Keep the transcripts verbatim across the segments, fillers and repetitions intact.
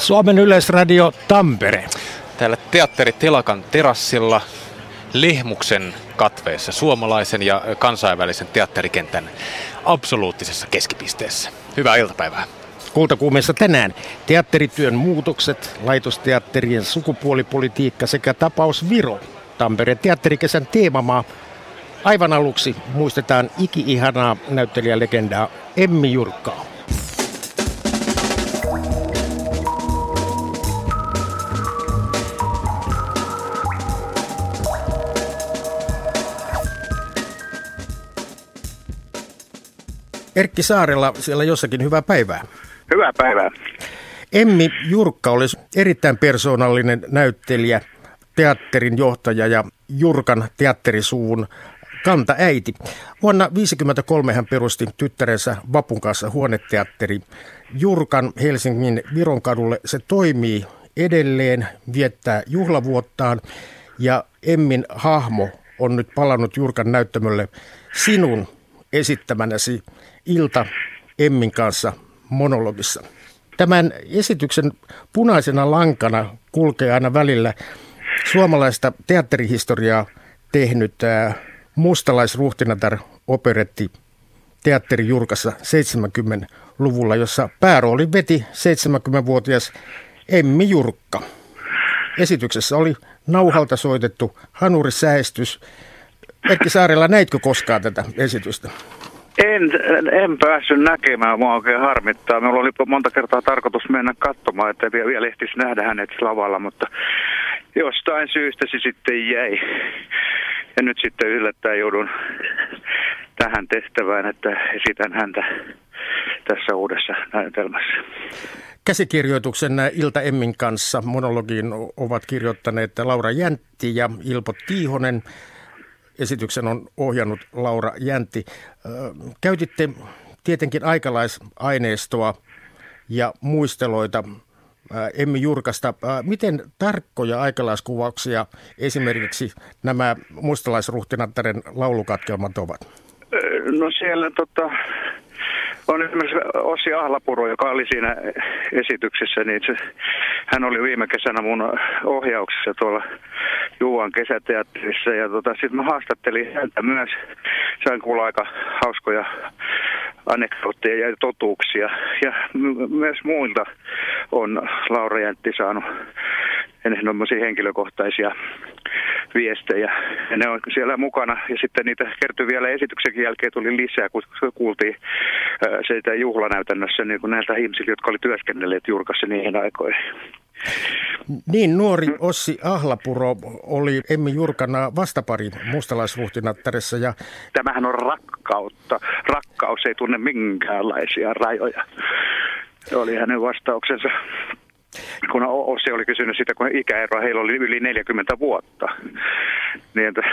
Suomen Yleisradio Tampere. Täällä teatteritilakan terassilla Lehmuksen katveessa suomalaisen ja kansainvälisen teatterikentän absoluuttisessa keskipisteessä. Hyvää iltapäivää. Kultakuumeessa tänään teatterityön muutokset, laitosteatterien sukupuolipolitiikka sekä tapaus Viro. Tampereen teatterikesän teemamaa. Aivan aluksi muistetaan iki-ihanaa näyttelijälegendaa Emmi Jurkkaa. Erkki Saarela, siellä jossakin hyvää päivää. Hyvää päivää. Emmi Jurkka oli erittäin persoonallinen näyttelijä, teatterin johtaja ja Jurkan teatterisuvun kantaäiti. Vuonna tuhatyhdeksänsataaviisikymmentäkolme hän perusti tyttärensä Vapun kanssa huoneteatteri Jurkan Helsingin Vironkadulle. Se toimii edelleen, viettää juhlavuottaan ja Emmin hahmo on nyt palannut Jurkan näyttämölle sinun esittämänäsi Ilta Emmin kanssa monologissa. Tämän esityksen punaisena lankana kulkee aina välillä suomalaista teatterihistoriaa tehnyt Mustalaisruhtinatar operetti teatteri Jurkassa seitsemänkymmentäluvulla, jossa päärooli veti seitsemänkymmentävuotias Emmi Jurkka. Esityksessä oli nauhalta soitettu hanurisäestys. Erkki Saarela, näitkö koskaan tätä esitystä? En, en päässyt näkemään, mua oikein harmittaa. Meillä oli monta kertaa tarkoitus mennä katsomaan, että vielä ehtisi nähdä hänet lavalla, mutta jostain syystä se sitten jäi. Ja nyt sitten yllättäen joudun tähän tehtävään, että esitän häntä tässä uudessa näytelmässä. Käsikirjoituksen Ilta Emmin kanssa monologiin ovat kirjoittaneet Laura Jäntti ja Ilpo Tiihonen. Esityksen on ohjannut Laura Jäntti. Käytitte tietenkin aikalaisaineistoa ja muisteloita Emmi Jurkasta. Miten tarkkoja aikalaiskuvauksia esimerkiksi nämä mustalaisruhtinattaren laulukatkelmat ovat? No siellä tota, on esimerkiksi Ossi Ahlapuro, joka oli siinä esityksessä, niin se, hän oli viime kesänä mun ohjauksessa tuolla Juuan kesäteatterissa ja tota, sitten mä haastattelin häntä myös. Sain kuulla aika hauskoja anekdootteja ja totuuksia ja m- myös muilta on Laura Jäntti saanut enemmän henkilökohtaisia viestejä. Ja ne on siellä mukana ja sitten niitä kertyi vielä esityksen jälkeen tuli lisää, kun kuultiin siitä juhlanäytännössä niin kuin näiltä ihmisiltä, jotka oli työskennelleet Jurkassa niihin aikoihin. Niin, nuori Ossi Ahlapuro oli Emmi Jurkana vastapari mustalaisruhtinattaressa. Ja tämähän on rakkautta. Rakkaus ei tunne minkäänlaisia rajoja. Se oli hänen vastauksensa. Kun Ossi oli kysynyt sitä, kun ikäeroa heillä oli yli neljäkymmentä vuotta. Niin, että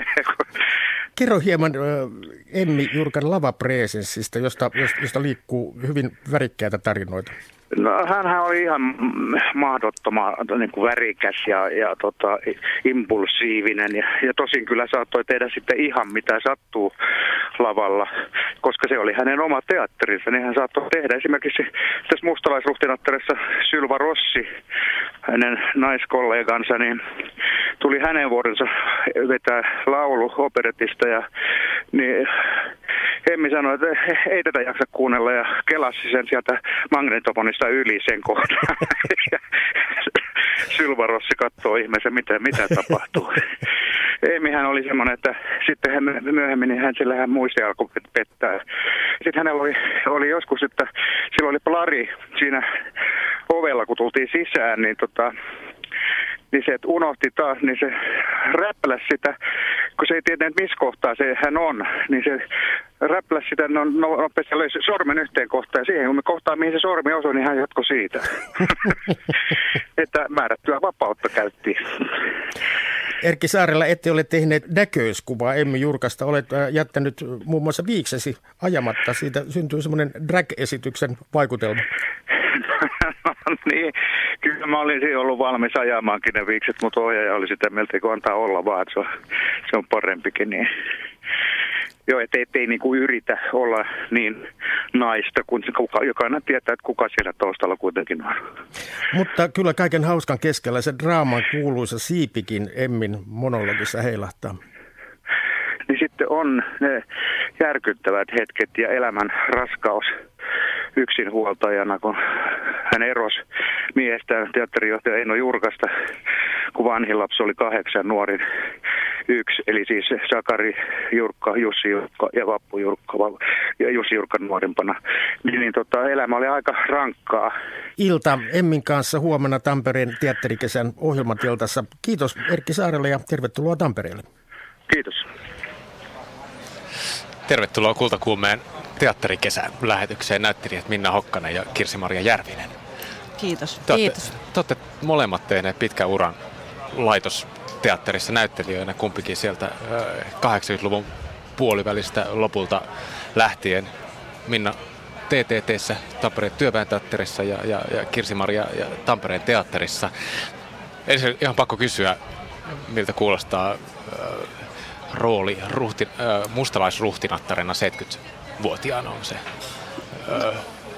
kerro hieman Emmi Jurkan lavapresenssistä, josta, josta liikkuu hyvin värikkäitä tarinoita. No, hänhän oli ihan mahdottoman niin kuin värikäs ja, ja tota, impulsiivinen ja, ja tosin kyllä saattoi tehdä sitten ihan mitä sattuu lavalla, koska se oli hänen oma teatterinsa, niin hän saattoi tehdä esimerkiksi tässä mustalaisruhtinattaressa Sylva Rossi, hänen naiskollegansa, niin tuli hänen vuodensa vetää laulu operetista ja niin Emmi sanoi, että ei tätä jaksa kuunnella ja kelasi sen sieltä magnetofonista yli sen kohtaan. Sylva Rossi katsoo ihmeessä, mitä, mitä tapahtuu. Emmihän oli semmoinen, että sitten hän myöhemmin niin hän, sillä hän muisti alkoi pettää. Sitten hänellä oli, oli joskus, että sillä oli plari siinä ovella, kun tultiin sisään, niin tota... niin se, että unohti taas, niin se räpläsi sitä, kun se ei tiedä, missä kohtaa se hän on, niin se räpläsi sitä no, nopeasti löi sormen yhteen kohtaan, ja siihen kun me kohtaan, mihin se sormi osui, niin hän jatkoi siitä. Että määrättyä vapautta käytti. Erkki Saarela, ette ole tehneet näköiskuvaa Emmi Jurkasta, olet jättänyt muun muassa viiksesi ajamatta, siitä syntyy semmoinen drag-esityksen vaikutelma. Niin, kyllä mä olisin ollut valmis ajamaankin ne viikset, mutta ohjaaja oli sitä mieltä, kun antaa olla vaan, se on, se on parempikin. Niin. Joo, ettei, ettei niin kuin yritä olla niin naista, kun kuka, jokainen tietää, että kuka siellä taustalla kuitenkin on. Mutta kyllä kaiken hauskan keskellä se draaman kuuluisa siipikin Emmin monologissa heilahtaa. Niin sitten on ne järkyttävät hetket ja elämän raskaus yksinhuoltajana, kun hän erosi miehestään teatterijohtaja Eino Jurkasta, kun vanhin lapsi oli kahdeksan, nuorin yksi, eli siis Sakari Jurkka, Jussi Jurkka ja Vappu Jurkka, ja Jussi Jurkkan nuorimpana. Niin, niin tota, elämä oli aika rankkaa. Ilta Emmin kanssa huomenna Tampereen teatterikesän ohjelmatiltassa. Kiitos Erkki Saarelle ja tervetuloa Tampereelle. Kiitos. Tervetuloa Kultakuumeen teatterikesän lähetykseen näyttelijät Minna Hokkanen ja Kirsi-Maria Järvinen. Kiitos. Te olette, Kiitos. Te olette molemmat tehneet pitkän uran laitosteatterissa näyttelijöinä, kumpikin sieltä kahdeksankymmentäluvun puolivälistä lopulta lähtien. Minna T T T:ssä, Tampereen työväenteatterissa ja, ja, ja Kirsi-Maria ja Tampereen teatterissa. Ensin ihan pakko kysyä, miltä kuulostaa äh, rooli ruhti, äh, mustalaisruhtinattarena seitsemänkymmentävuotiaana, on se äh,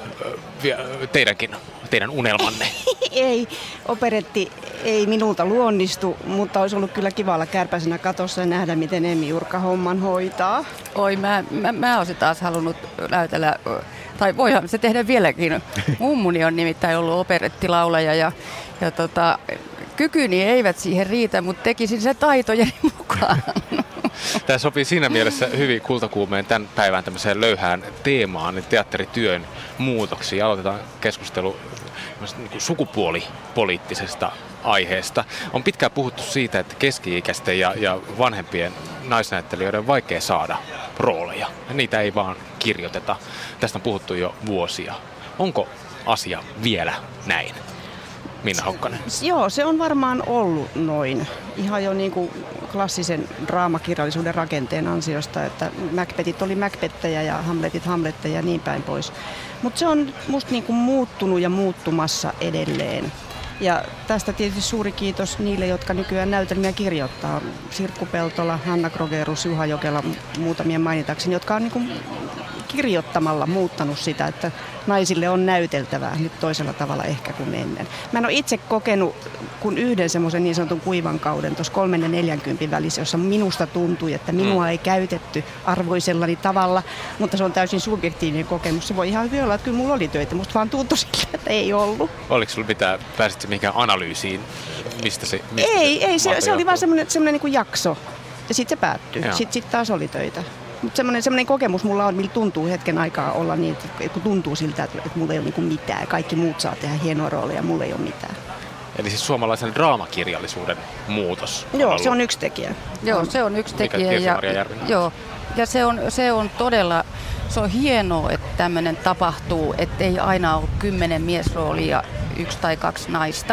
äh, teidänkin, teidän unelmanne? Ei, operetti ei minulta luonnistu, mutta olisi ollut kyllä kivalla kärpäisenä katossa ja nähdä, miten Emmi Jurkka homman hoitaa. Oi, mä, mä, mä olisin taas halunnut näytellä, tai voihan se tehdä vieläkin. Mummuni on nimittäin ollut operettilaulaja ja, ja tota, kykyni eivät siihen riitä, mutta tekisin se taitojeni mukaan. Tämä sopii siinä mielessä hyvin Kultakuumeen tämän päivän tämmöiseen löyhään teemaan, niin teatterityön muutoksiin. Aloitetaan keskustelu sukupuolipoliittisesta aiheesta. On pitkään puhuttu siitä, että keski-ikäisten ja, ja vanhempien naisnäyttelijöiden on vaikea saada rooleja. Niitä ei vaan kirjoiteta. Tästä on puhuttu jo vuosia. Onko asia vielä näin? Minna Hokkanen. Joo, se on varmaan ollut noin. Ihan jo niin kuin klassisen draamakirjallisuuden rakenteen ansiosta, että Macbethit oli Macbethejä ja Hamletit Hamletteja ja niin päin pois. Mutta se on musta niin kuin muuttunut ja muuttumassa edelleen. Ja tästä tietysti suuri kiitos niille, jotka nykyään näytelmiä kirjoittaa. Sirkku Peltola, Hanna Krogerus, Juha Jokela, muutamia mainitakseni, jotka on niin kuin kirjoittamalla muuttanut sitä, että naisille on näyteltävää nyt toisella tavalla ehkä kuin ennen. Mä en ole itse kokenut kuin yhden semmoisen niin sanotun kuivan kauden tuossa kolmen ja neljänkympin välissä, jossa minusta tuntui, että minua ei käytetty arvoisellani tavalla, mutta se on täysin subjektiivinen kokemus. Se voi ihan hyvin olla, että kyllä mulla oli töitä, musta vaan tuntui sille, että ei ollut. Oliko sulla mitään, pääsitkö mihinkään analyysiin, mistä se mistä Ei, se, ei se, se oli vaan semmoinen, semmoinen niin kuin jakso ja sitten se päättyi. Joo. Sitten sit taas oli töitä. Mutta semmoinen, semmoinen kokemus mulla on, millä tuntuu hetken aikaa olla niin, että kun tuntuu siltä, että, että mulla ei ole niin kuin mitään. Kaikki muut saa tehdä hienoa roolia ja mulla ei ole mitään. Eli siis suomalaisen draamakirjallisuuden muutos. On Joo, ollut. se on yksi tekijä. Joo, se on yksi Mikä tekijä. Kirsi-Maria Ja, Järvinen? joo, ja se on, se on todella, se on hienoa, että tämmöinen tapahtuu, että ei aina ole kymmenen miesroolia ja yksi tai kaksi naista.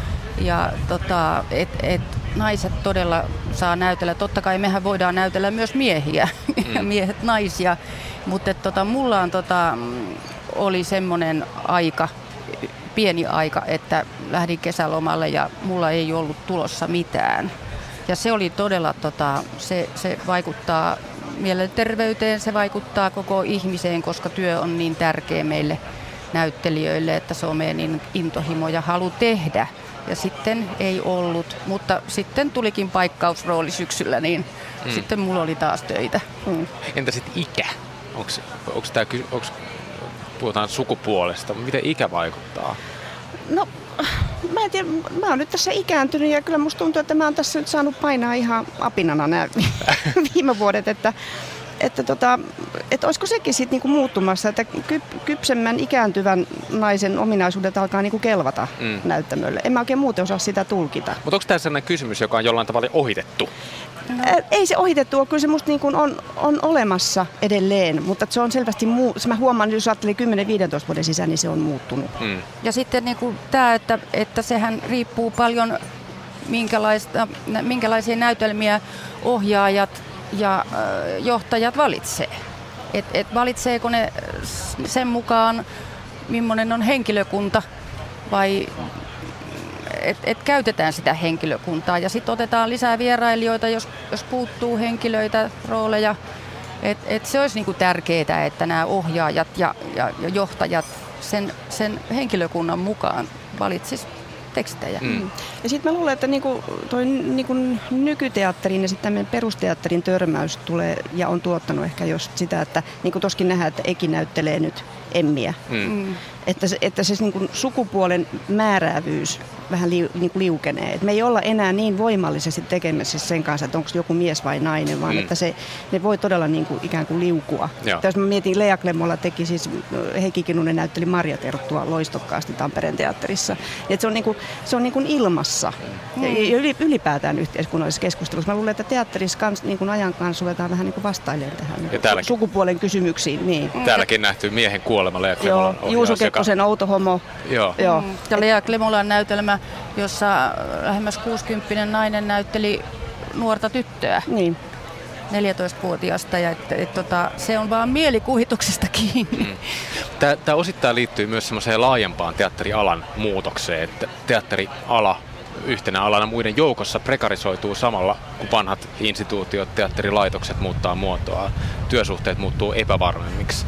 Ja tota, et, et naiset todella saa näytellä. Totta kai mehän voidaan näytellä myös miehiä mm. ja miehet naisia, mutta tota, mulla on, tota, oli semmoinen aika, pieni aika, että lähdin kesälomalle ja mulla ei ollut tulossa mitään. Ja se oli todella, tota, se, se vaikuttaa mielenterveyteen, se vaikuttaa koko ihmiseen, koska työ on niin tärkeä meille näyttelijöille, että se on meidän niin intohimo ja halu tehdä. Ja sitten ei ollut, mutta sitten tulikin paikkausrooli syksyllä, niin mm. sitten mulla oli taas töitä. Mm. Entä sitten ikä? Onko, onko tää, onko, puhutaan sukupuolesta, miten ikä vaikuttaa? No, mä en tiedä, mä oon nyt tässä ikääntynyt ja kyllä musta tuntuu, että mä oon tässä nyt saanut painaa ihan apinana nämä viime vuodet, että Että, tota, että olisiko sekin sitten niinku muuttumassa, että kyp, kypsemmän ikääntyvän naisen ominaisuudet alkaa niinku kelvata mm. näyttämölle. En mä oikein muuten osaa sitä tulkita. Mutta onko tämä sellainen kysymys, joka on jollain tavalla ohitettu? No. Ä, ei se ohitettu ole, kyllä se musta niinku on, on olemassa edelleen, mutta se on selvästi muu. Mä huomaan, jos ajattelin kymmenen viisitoista vuoden sisään, niin se on muuttunut. Mm. Ja sitten niinku tämä, että, että sehän riippuu paljon minkälaista, minkälaisia näytelmiä ohjaajat ja johtajat valitsee. Et, et valitseeko ne sen mukaan, millainen on henkilökunta vai et, et käytetään sitä henkilökuntaa ja sitten otetaan lisää vierailijoita, jos, jos puuttuu henkilöitä, rooleja Et, et se olisi niinku tärkeää, että nämä ohjaajat ja, ja, ja johtajat sen, sen henkilökunnan mukaan valitsis tekstejä. Mm. Ja sitten mä luulen, että niinku toi niinku nykyteatterin ja sitten perusteatterin törmäys tulee ja on tuottanut ehkä just sitä, että niinku toskin nähdään, että Eki näyttelee nyt Emmiä. Mm. Että se, että se niinku sukupuolen määräävyys vähän li, niinku liukenee. Et me ei olla enää niin voimallisesti tekemässä sen kanssa, että onko joku mies vai nainen, vaan mm. että se, ne voi todella niinku ikään kuin liukua. Jos mä mietin, Lea Klemmola teki siis, Heikki Kinnunen näytteli Marja Terttua loistokkaasti Tampereen teatterissa. Et se on, niinku, se on niinku ilmassa mm. ja ylipäätään yhteiskunnallisessa keskustelussa. Mä luulen, että teatterissa kans, niinku ajan kanssa ruvetaan vähän niinku vastailemaan tähän niinku sukupuolen kysymyksiin. Niin. Täälläkin nähty miehen kuolema Lea Klemmolan ohjaus. Juuso Kekkosen Outo homo. Joo. Joo. Mm. Ja Lea Klemmolan näytelmä, jossa lähemmäs kuusikymppinen nainen näytteli nuorta tyttöä, niin. neljätoistavuotiaasta, ja et, et, tota, se on vaan mielikuvituksesta kiinni. Mm. Tämä osittain liittyy myös semmoiseen laajempaan teatterialan muutokseen, että teatteriala yhtenä alana muiden joukossa prekarisoituu samalla, kun vanhat instituutiot, teatterilaitokset muuttaa muotoa, työsuhteet muuttuu epävarmemmiksi.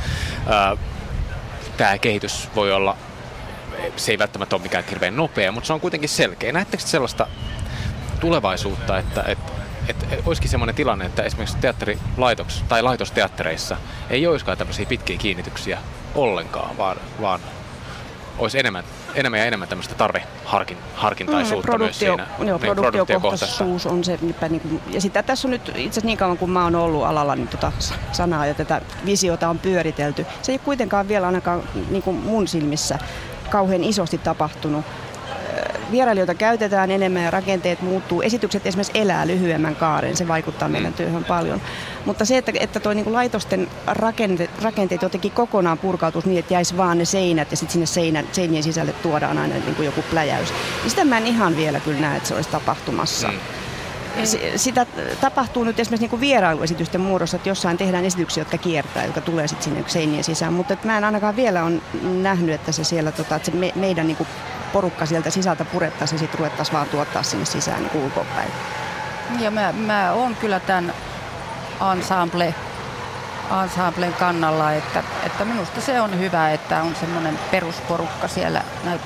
Tämä kehitys voi olla, se ei välttämättä ole mikään hirveän nopea, mutta se on kuitenkin selkeä. Näettekö sellaista tulevaisuutta, että, että, että olisikin sellainen tilanne, että esimerkiksi teatterilaitos tai laitosteattereissa ei olisikaan tämmöisiä pitkiä kiinnityksiä ollenkaan, vaan, vaan olisi enemmän, enemmän ja enemmän tämmöistä tarveharkintaisuutta mm, myös siinä. Joo, niin, produktiokohtaisuus on se. Niin kuin, ja sitä tässä on nyt itse asiassa niin kauan kuin mä oon ollut alalla, niin tota sanaa ja tätä visiota on pyöritelty. Se ei kuitenkaan vielä ainakaan niin kuin mun silmissä kauhean isosti tapahtunut. Vierailijoita käytetään enemmän ja rakenteet muuttuu. Esitykset esimerkiksi elää lyhyemmän kaaren, se vaikuttaa meidän työhön paljon. Mutta se, että, että toi niinku laitosten rakente, rakenteet jotenkin kokonaan purkautuisi niin, että jäisi vaan ne seinät ja sitten sinne seinän, seinien sisälle tuodaan aina niinku joku pläjäys. Niin sitä mä en ihan vielä kyllä näe, että se olisi tapahtumassa. Mm. Sitä tapahtuu nyt esimerkiksi niinku vierailuesitysten muodossa, että jossain tehdään esityksiä, jotka kiertää, jotka tulee sitten sinne seinien sisään. Mutta mä en ainakaan vielä ole nähnyt, että se siellä, tota, että se me, meidän niinku porukka sieltä sisältä purettaisiin ja sitten ruvettaisiin vaan tuottaa sinne sisään niin ulkopäin. Ja mä, mä oon kyllä tämän ensemble, ensemblen kannalla, että, että minusta se on hyvä, että on semmoinen perusporukka siellä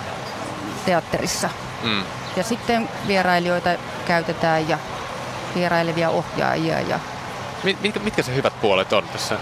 teatterissa. Mm. Ja sitten vierailijoita käytetään ja vierailevia ohjaajia. Ja Mitkä, mitkä se hyvät puolet on tässä?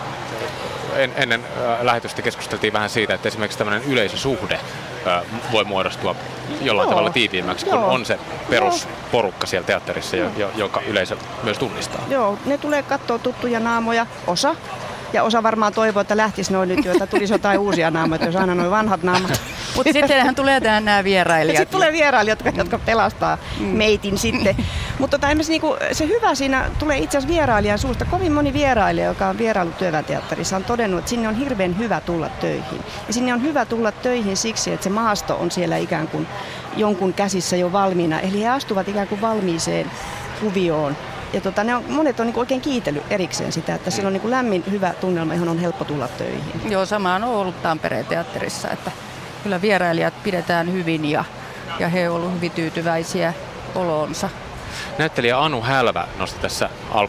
En, ennen äh, lähetystä keskusteltiin vähän siitä, että esimerkiksi tämmöinen yleisösuhde äh, voi muodostua jollain Joo. tavalla tiiviimmäksi, kun Joo. on se perusporukka siellä teatterissa, jo, jo, joka yleisö myös tunnistaa. Joo, ne tulee katsoa tuttuja naamoja, osa. Ja osa varmaan toivoo, että lähtisi noin nyt, joita tulisi jotain uusia naamoja, jos aina noin vanhat naamat. Mutta sittenhän tulee tähän nämä vierailijat. Sitten tulee vierailijat, jotka, jotka pelastaa mm. meitin sitten. Mutta tota, niinku, se hyvä siinä tulee itse asiassa vierailijan suusta. Kovin moni vierailija, joka on vierailut Työväenteatterissa, on todennut, että sinne on hirveän hyvä tulla töihin. Ja sinne on hyvä tulla töihin siksi, että se maasto on siellä ikään kuin jonkun käsissä jo valmiina. Eli he astuvat ikään kuin valmiiseen kuvioon. Ja tota, ne on, monet on niin oikein kiitellyt erikseen sitä, että siellä on niin lämmin, hyvä tunnelma, johon on helppo tulla töihin. Joo, sama on ollut Tampereen teatterissa, että kyllä vierailijat pidetään hyvin ja, ja he ovat olleet hyvin tyytyväisiä oloonsa. Näyttelijä Anu Hälvä nosti tässä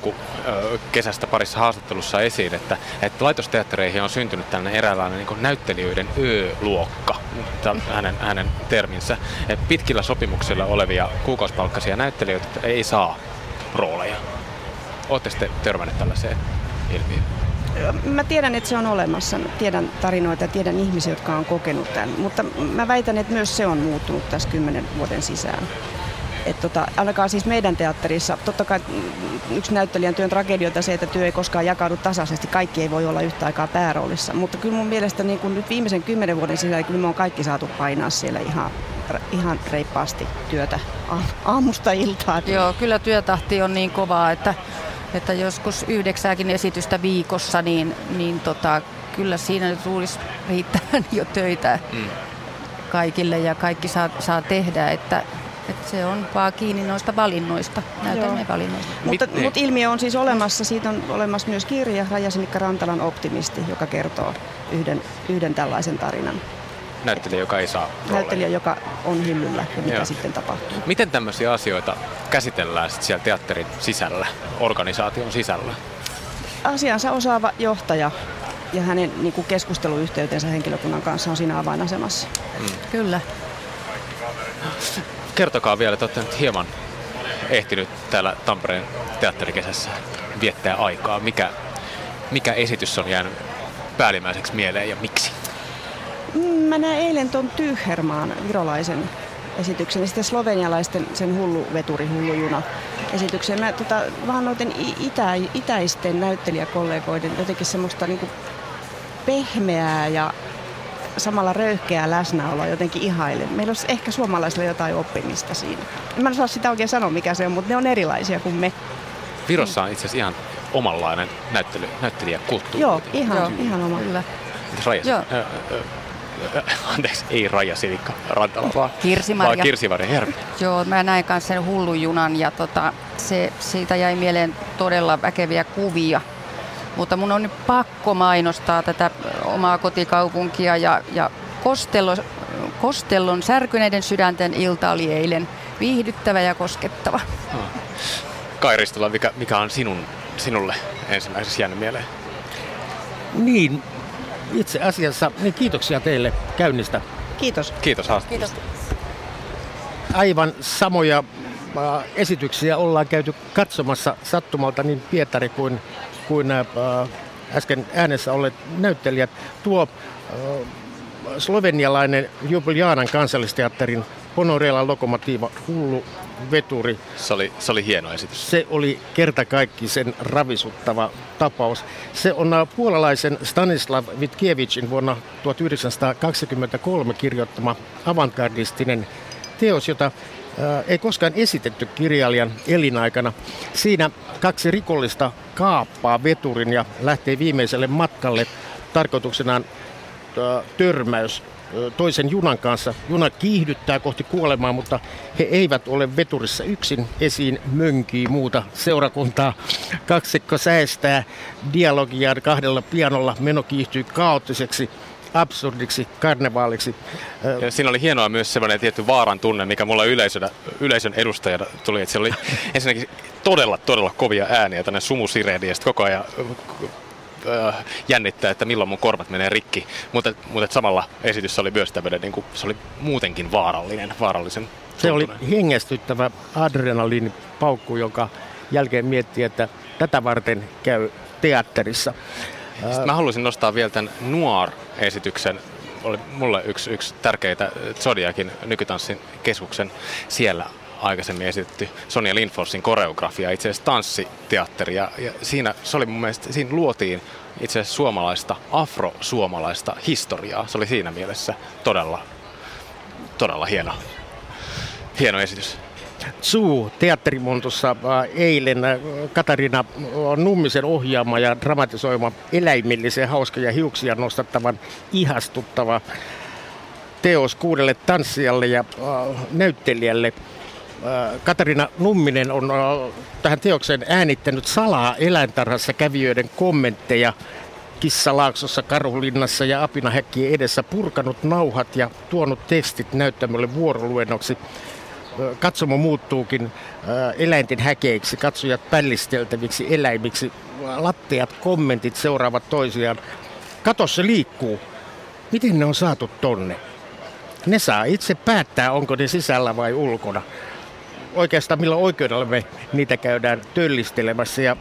alkukesästä parissa haastattelussa esiin, että, että laitosteattereihin on syntynyt tällainen eräänlainen niin kuin näyttelijöiden Ö-luokka, hänen, hänen terminsä. Että pitkillä sopimuksilla olevia kuukausipalkkaisia näyttelijöitä ei saa rooleja. Oletteko sitten törmänneet tällaiseen ilmiöön? Mä tiedän, että se on olemassa. Tiedän tarinoita ja tiedän ihmisiä, jotka on kokenut tämän. Mutta mä väitän, että myös se on muuttunut tässä kymmenen vuoden sisään. Et tota, ainakaan siis meidän teatterissa, totta kai yksi näyttelijän työn tragedioita se, että työ ei koskaan jakaudu tasaisesti. Kaikki ei voi olla yhtä aikaa pääroolissa. Mutta kyllä mun mielestä niin kun nyt viimeisen kymmenen vuoden sisällä kyllä me on kaikki saatu painaa siellä ihan, ihan reippaasti työtä aamusta iltaan. Joo, kyllä työtahti on niin kovaa, että, että joskus yhdeksääkin esitystä viikossa, niin, niin tota, kyllä siinä nyt luulisi riittävän jo töitä mm. kaikille ja kaikki saa, saa tehdä, että Että se on vaan kiinni noista valinnoista, näytelmien valinnoista. Mutta, mutta ilmiö on siis olemassa. Siitä on olemassa myös kirja Raija-Sinikka Rantalan Optimisti, joka kertoo yhden, yhden tällaisen tarinan. Näyttelijä, joka ei saa rooleja. Näyttelijä, joka on hyllyllä ja mitä Joo. sitten tapahtuu. Miten tämmöisiä asioita käsitellään sitten siellä teatterin sisällä, organisaation sisällä? asiansa osaava johtaja ja hänen niin kuin keskusteluyhteytensä henkilökunnan kanssa on siinä avainasemassa. Mm. Kyllä. Kertokaa vielä, että olette nyt hieman ehtinyt täällä Tampereen teatterikesässä viettää aikaa. Mikä, mikä esitys on jäänyt päällimmäiseksi mieleen ja miksi? Mä näin eilen tuon Tyyhermaan virolaisen esityksen ja sitten slovenialaisten sen hullu veturi, hullu juna esityksen. Mä tota, vaan noiden itä, itäisten näyttelijäkollegoiden jotenkin semmoista niinku pehmeää ja samalla röyhkeää läsnäoloa jotenkin ihailen. Meillä olisi ehkä suomalaisilla jotain oppimista siinä. En mä osaa sitä oikein sanoa, mikä se on, mutta ne on erilaisia kuin me. Virossa on itse asiassa ihan omanlainen näyttely, näyttelijäkulttuuri. Joo, ihan, Joo. ihan oma. Kyllä. Raija, Joo. Ö, ö, ö, anteeksi, ei Raija Sinikka Rantala, vaan Kirsi-Maria. Vaan Kirsi-Maria Järvi. Joo, mä näin kanssa sen hullun junan ja tota, se, siitä jäi mieleen todella väkeviä kuvia. Mutta mun on nyt pakko mainostaa tätä omaa kotikaupunkia ja, ja Kostello, Kostellon Särkyneiden sydänten ilta oli eilen viihdyttävä ja koskettava. Hmm. Kai Ristola, mikä, mikä on sinun, sinulle ensimmäisessä jäänyt mieleen? Niin, itse asiassa niin kiitoksia teille käynnistä. Kiitos. Kiitos haastattelusta. Aivan samoja äh, esityksiä ollaan käyty katsomassa sattumalta niin Pietari kuin kuin nämä äh, äsken äänessä olleet näyttelijät. Tuo äh, slovenialainen Ljubljanan kansallisteatterin Ponorela Lokomotiva hullu veturi. Se oli, se oli hieno esitys. Se oli kertakaikkisen ravisuttava tapaus. Se on äh, puolalaisen Stanislav Witkiewicin vuonna tuhatyhdeksänsataakaksikymmentäkolme kirjoittama avantgardistinen teos, jota ei koskaan esitetty kirjailijan elinaikana. Siinä kaksi rikollista kaappaa veturin ja lähtee viimeiselle matkalle tarkoituksenaan törmäys toisen junan kanssa. Juna kiihdyttää kohti kuolemaa, mutta he eivät ole veturissa yksin. Esiin mönkii muuta seurakuntaa. Kaksikko säestää dialogiaan kahdella pianolla. Meno kiihtyy kaoottiseksi, absurdiksi, karnevaaliksi. Ja siinä oli hienoa myös semmoinen tietty vaaran tunne, mikä mulla yleisönä, yleisön edustajana tuli. Että siellä oli ensinnäkin todella, todella kovia ääniä, tänne sumusireeni, ja sitten koko ajan äh, jännittää, että milloin mun korvat menee rikki. Mutta, mutta samalla esitys oli myös tämmöinen, niin kuin, se oli muutenkin vaarallinen, vaarallisen Se oli hengästyttävä adrenaliinipaukku, jonka jälkeen miettii, että tätä varten käy teatterissa. Sitten mä haluaisin nostaa vielä tämän Noir-esityksen. Oli mulle yksi, yksi tärkeitä Zodiakin nykytanssin keskuksen siellä aikaisemmin esitetty Sonja Lindforsin koreografia, itse asiassa tanssiteatteri. Ja, ja siinä, se oli mun mielestä, siinä luotiin itse asiassa suomalaista, afro-suomalaista historiaa. Se oli siinä mielessä todella, todella hieno, hieno esitys. Zoo teatterimontussa eilen Katarina Nummisen ohjaama ja dramatisoima eläimellisen hauska ja hiuksia nostattavan ihastuttava teos kuudelle tanssijalle ja äh, näyttelijälle. Äh, Katarina Numminen on äh, tähän teokseen äänittänyt salaa eläintarhassa kävijöiden kommentteja Kissalaaksossa, Karhulinnassa ja Apinahäkkien edessä, purkanut nauhat ja tuonut tekstit näyttämölle vuoroluennoksi. Katsomo muuttuukin eläinten häkeiksi, katsojat pällisteltäviksi eläimiksi, latteat kommentit seuraavat toisiaan. Katossa liikkuu. Miten ne on saatu tonne? Ne saa itse päättää, onko ne sisällä vai ulkona. Oikeastaan millä oikeudella me niitä käydään töllistelemässä. Ja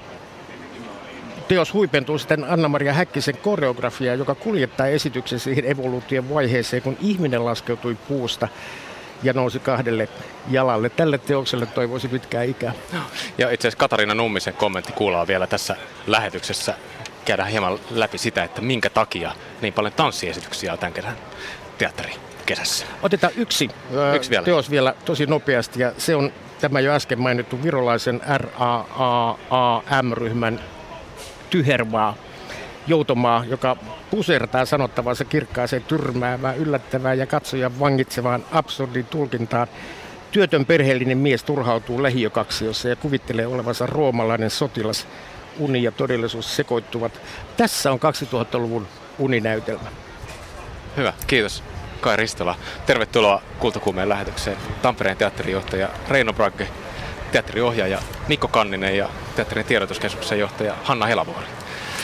teos huipentuu sitten Anna-Maria Häkkisen koreografiaan, joka kuljettaa esityksen siihen evoluution vaiheeseen, kun ihminen laskeutui puusta ja nousi kahdelle jalalle. Tälle teokselle toivoisi pitkää ikää. Ja itse asiassa Katarina Nummisen kommentti kuullaan vielä tässä lähetyksessä. Käydään hieman läpi sitä, että minkä takia niin paljon tanssiesityksiä on tämän kerran teatterikesässä. Otetaan yksi, yksi vielä. teos vielä tosi nopeasti, ja se on tämä jo äsken mainittu virolaisen R A A A M-ryhmän Tyhermaa, joutomaa, joka pusertaa sanottavansa kirkkaaseen, tyrmäävään, yllättävään ja katsojan vangitsevaan absurdin tulkintaan. Työtön perheellinen mies turhautuu lähiökaksiossa ja kuvittelee olevansa roomalainen sotilas. Uni ja todellisuus sekoittuvat. Tässä on kaksituhattaluvun uninäytelmä. Hyvä, kiitos Kai Ristola. Tervetuloa Kultakuumeen lähetykseen. Tampereen teatterijohtaja Reino Bragge, teatteriohjaaja Mikko Kanninen ja teatterin tiedotuskeskuksen johtaja Hanna Helavuori.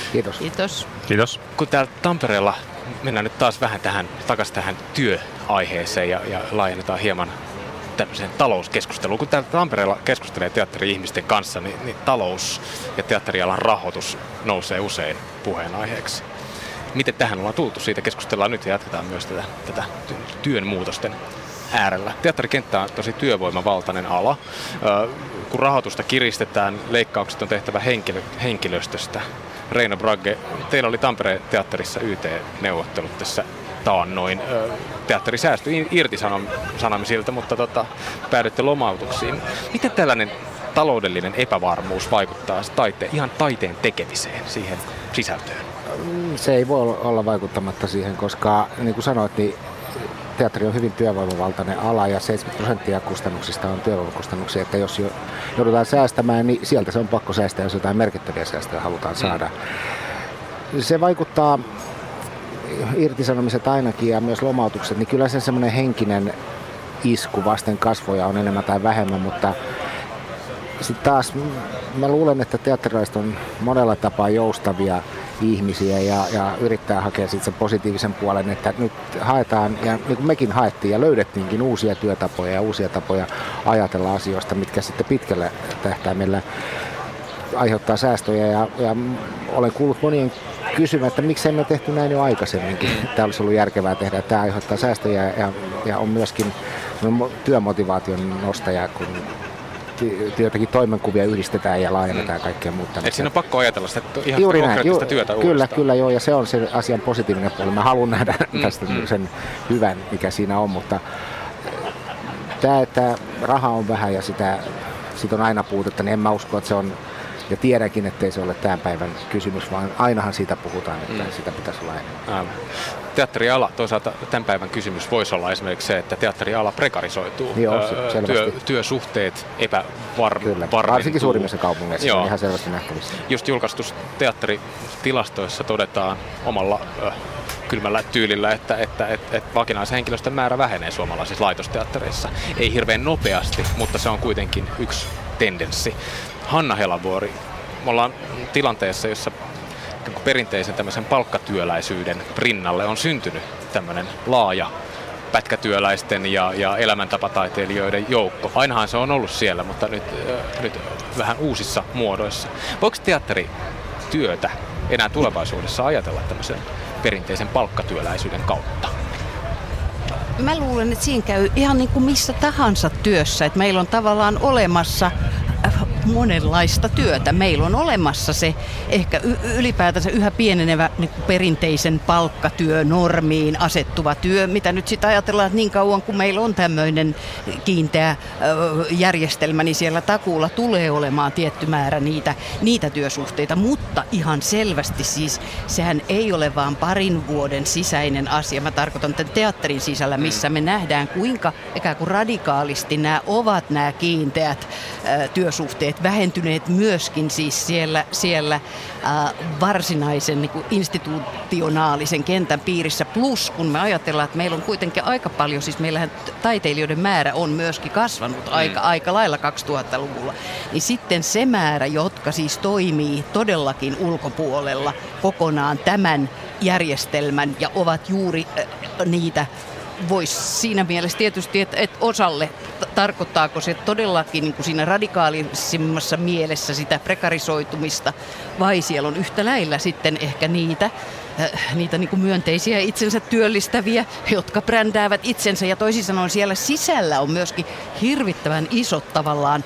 Kiitos. Kiitos. Kiitos. Kun täällä Tampereella mennään nyt taas vähän tähän, takaisin tähän työaiheeseen ja, ja laajennetaan hieman tämmöiseen talouskeskusteluun. Kun täällä Tampereella keskustelee teatteri-ihmisten kanssa, niin, niin talous ja teatterialan rahoitus nousee usein puheenaiheeksi. Miten tähän ollaan tultu? Siitä keskustellaan nyt ja jatketaan myös tätä, tätä työn muutosten äärellä. Teatterikenttä on tosi työvoimavaltainen ala. Kun rahoitusta kiristetään, leikkaukset on tehtävä henkilö, henkilöstöstä. Reino Bragge, teillä oli Tampereen teatterissa Y T-neuvottelut tässä taannoin. Teatteri säästyi irtisanomisilta, mutta tota, päädyitte lomautuksiin. Miten tällainen taloudellinen epävarmuus vaikuttaa taite, ihan taiteen tekemiseen, siihen sisältöön? Se ei voi olla vaikuttamatta siihen, koska niin kuin sanoit, niin teatteri on hyvin työvoimavaltainen ala ja seitsemänkymmentä prosenttia kustannuksista on työvoimakustannuksia, että jos joudutaan säästämään, niin sieltä se on pakko säästää, jos jotain merkittäviä säästöjä halutaan saada. Mm. Se vaikuttaa, irtisanomiset ainakin ja myös lomautukset, niin kyllä se semmoinen henkinen isku vasten kasvoja on enemmän tai vähemmän, mutta sitten taas mä luulen, että teatterilaiset on monella tapaa joustavia ihmisiä ja, ja yrittää hakea sitten sen positiivisen puolen, että nyt haetaan, ja niin kuin mekin haettiin ja löydettiinkin uusia työtapoja ja uusia tapoja ajatella asioista, mitkä sitten pitkällä tähtäimellä aiheuttaa säästöjä ja, ja olen kuullut monien kysymään, että miksi emme tehty näin jo aikaisemminkin. Tämä olisi ollut järkevää tehdä. Tämä aiheuttaa säästöjä ja, ja on myöskin työmotivaation nostaja, kun jotakin toimenkuvia yhdistetään ja laajennetaan ja kaikkea muuta. Et siinä on pakko ajatella sitä ihan Juuri konkreettista näin. työtä Kyllä, uudestaan. kyllä joo, ja se on se asian positiivinen puoli. Mä haluan nähdä mm, tästä mm. sen hyvän, mikä siinä on, mutta tämä, että raha on vähän ja sitä, sitä on aina puutetta, niin en mä usko, että se on, ja tiedänkin, ettei se ole tämän päivän kysymys, vaan ainahan siitä puhutaan, että mm. sitä pitäisi olla enemmän. Teatteriala, toisaalta tämän päivän kysymys voisi olla esimerkiksi se, että teatteriala prekarisoituu. Joo, Työ, työsuhteet epävarmentuu. Varsinkin suurimmissa kaupungeissa. Joo. Se on ihan selvästi nähtävissä. Just julkaistussa teatteritilastoissa todetaan omalla äh, kylmällä tyylillä, että, että, että, että vakinaisen henkilöstön määrä vähenee suomalaisissa laitosteattereissa. Ei hirveän nopeasti, mutta se on kuitenkin yksi tendenssi. Hanna Helavuori, me ollaan tilanteessa, jossa perinteisen tämmöisen palkkatyöläisyyden rinnalle on syntynyt tämmöinen laaja pätkätyöläisten ja, ja elämäntapataiteilijoiden joukko. Ainahan se on ollut siellä, mutta nyt, äh, nyt vähän uusissa muodoissa. Voiko teatterityötä enää tulevaisuudessa ajatella tämmöisen perinteisen palkkatyöläisyyden kautta? Mä luulen, että siinä käy ihan niin kuin missä tahansa työssä, että meillä on tavallaan olemassa monenlaista työtä. Meillä on olemassa se ehkä y- ylipäätänsä yhä pienenevä niin kuin perinteisen palkkatyönormiin asettuva työ, mitä nyt sitten ajatellaan, että niin kauan kuin meillä on tämmöinen kiinteä ö, järjestelmä, niin siellä takuulla tulee olemaan tietty määrä niitä, niitä työsuhteita, mutta ihan selvästi siis sehän ei ole vaan parin vuoden sisäinen asia. Mä tarkoitan tämän teatterin sisällä, missä me nähdään kuinka ikään kuin radikaalisti nämä ovat nämä kiinteät ö, työsuhteet vähentyneet myöskin siis siellä, siellä äh, varsinaisen niin kuin institutionaalisen kentän piirissä. Plus kun me ajatellaan, että meillä on kuitenkin aika paljon, siis meillähän taiteilijoiden määrä on myöskin kasvanut mm. aika, aika lailla kaksituhattaluvulla, niin sitten se määrä, jotka siis toimii todellakin ulkopuolella kokonaan tämän järjestelmän ja ovat juuri äh, niitä, voisi siinä mielessä tietysti, että, että osalle t- tarkoittaako se todellakin niin kuin siinä radikaalisimmassa mielessä sitä prekarisoitumista, vai siellä on yhtä lailla sitten ehkä niitä, äh, niitä niin kuin myönteisiä itsensä työllistäviä, jotka brändäävät itsensä, ja toisin sanoen siellä sisällä on myöskin hirvittävän isot tavallaan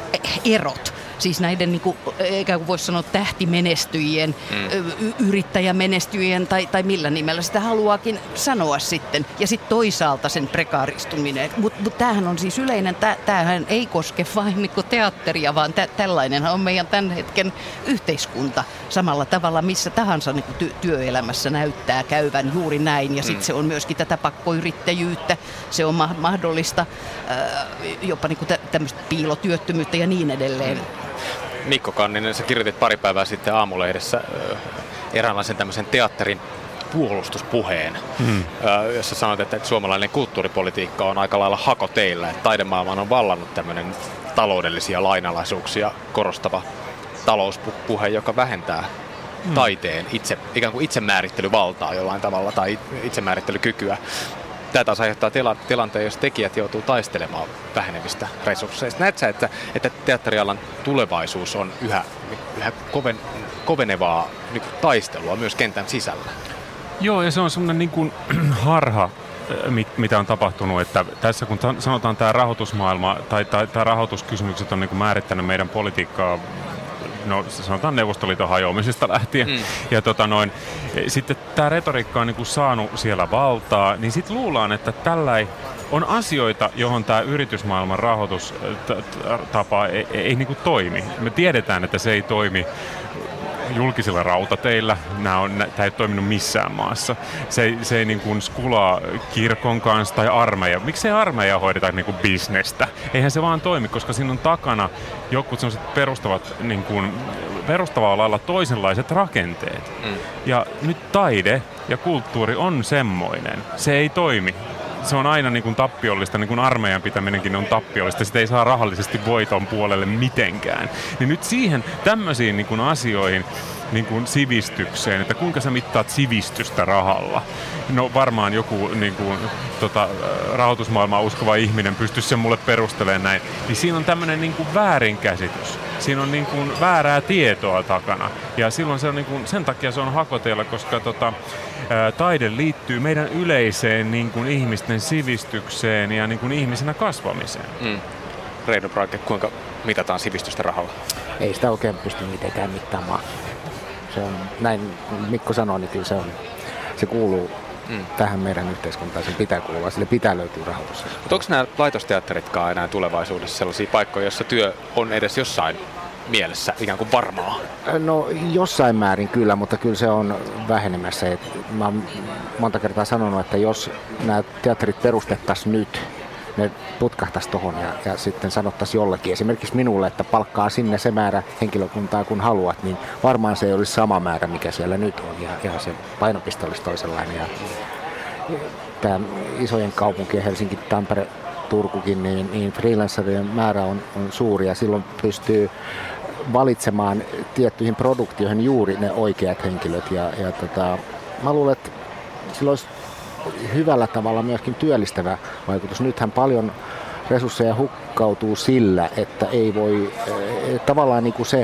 erot. Siis näiden, niin kuin, eikä kuin voisi sanoa tähtimenestyjien, mm. y- yrittäjämenestyjien tai, tai millä nimellä sitä haluaakin sanoa sitten. Ja sitten toisaalta sen prekaristuminen. Mutta mut tämähän on siis yleinen, tämähän ei koske vain niin kuin teatteria, vaan tä- tällainenhan on meidän tämän hetken yhteiskunta samalla tavalla missä tahansa niin kuin ty- työelämässä näyttää käyvän juuri näin. Ja sitten mm. se on myöskin tätä pakkoyrittäjyyttä, se on ma- mahdollista, äh, jopa niin kuin tä- tämmöistä piilotyöttömyyttä ja niin edelleen. Mm. Mikko Kanninen, sä kirjoitit pari päivää sitten Aamulehdessä ö, eräänlaisen tämmöisen teatterin puolustuspuheen, mm. ö, jossa sanoit, että suomalainen kulttuuripolitiikka on aika lailla hakoteillä, että taidemaailman on vallannut tämmöinen taloudellisia lainalaisuuksia korostava talouspuhe, joka vähentää mm. taiteen itse, ikään kuin itsemäärittelyvaltaa jollain tavalla tai itsemäärittelykykyä. Tämä taas aiheuttaa tila, tilanteen, jos tekijät joutuu taistelemaan vähenevistä resursseista. Näetkö sä, että, että teatterialan tulevaisuus on yhä, yhä koven, kovenevaa niin kuin taistelua myös kentän sisällä? Joo, ja se on semmoinen niin kuin harha, mitä on tapahtunut, että tässä kun sanotaan tämä rahoitusmaailma tai tämä rahoituskysymykset on niin kuin määrittänyt meidän politiikkaa, no sanotaan Neuvostoliiton hajoamisesta lähtien, mm. ja tota noin, sitten tämä retoriikka on niin kuin saanut siellä valtaa, niin sitten luullaan, että tällä on asioita, johon tämä yritysmaailman rahoitustapa ei, ei, ei niin kuin toimi. Me tiedetään, että se ei toimi julkisilla rautateillä. Nämä on, tämä ei toiminut missään maassa. Se ei, se ei niin kuin skulaa kirkon kanssa tai armeija. Miksei armeija hoideta niin kuin bisnestä? Eihän se vaan toimi, koska siinä on takana jotkut sellaiset perustavat, niin kuin, perustavalla lailla toisenlaiset rakenteet. Mm. Ja nyt taide ja kulttuuri on semmoinen. Se ei toimi. Se on aina niin kuin tappiollista, niin kuin armeijan pitäminenkin on tappiollista. Sitä ei saa rahallisesti voiton puolelle mitenkään. Niin nyt siihen tämmöisiin niin kuin asioihin, niin kuin sivistykseen, että kuinka sä mittaat sivistystä rahalla. No varmaan joku niin kuin, tota, rahoitusmaailmaa uskova ihminen pystyisi sen mulle perustelemaan näin. Niin siinä on tämmöinen niin kuin väärinkäsitys. Siinä on niin kuin väärää tietoa takana. Ja silloin se on niin kuin, sen takia se on hakoteilla, koska tota, ää, taide liittyy meidän yleiseen niin kuin ihmisten sivistykseen ja niin kuin ihmisenä kasvamiseen. Mm. Reino Brake, kuinka mitataan sivistystä rahalla? Ei sitä oikein pysty mitenkään mittaamaan. Se on, näin Mikko sanoi, niin kyllä se, on, se kuuluu mm. tähän meidän yhteiskuntaan. Sen pitää kuulua, sille pitää löytyä rahoitus. Mutta onko nämä laitosteatteritkaan enää tulevaisuudessa sellaisia paikkoja, joissa työ on edes jossain mielessä ikään kuin varmaa? No jossain määrin kyllä, mutta kyllä se on vähenemässä. Et mä oon monta kertaa sanonut, että jos nämä teatterit perustettaisiin nyt, ne putkahtaisi tuohon ja, ja sitten sanottaisiin jollekin, esimerkiksi minulle, että palkkaa sinne se määrä henkilökuntaa kun haluat, niin varmaan se ei olisi sama määrä, mikä siellä nyt on ja, ja se painopiste olisi toisenlainen. Ja, tämä isojen kaupunkien, Helsinki, Tampere, Turkukin, niin, niin freelancerien määrä on, on suuri ja silloin pystyy valitsemaan tiettyihin produktioihin juuri ne oikeat henkilöt ja, ja tota, mä luulen, että sillä olisi hyvällä tavalla myöskin työllistävä vaikutus. Nythän paljon resursseja hukkautuu sillä, että ei voi tavallaan niin kuin se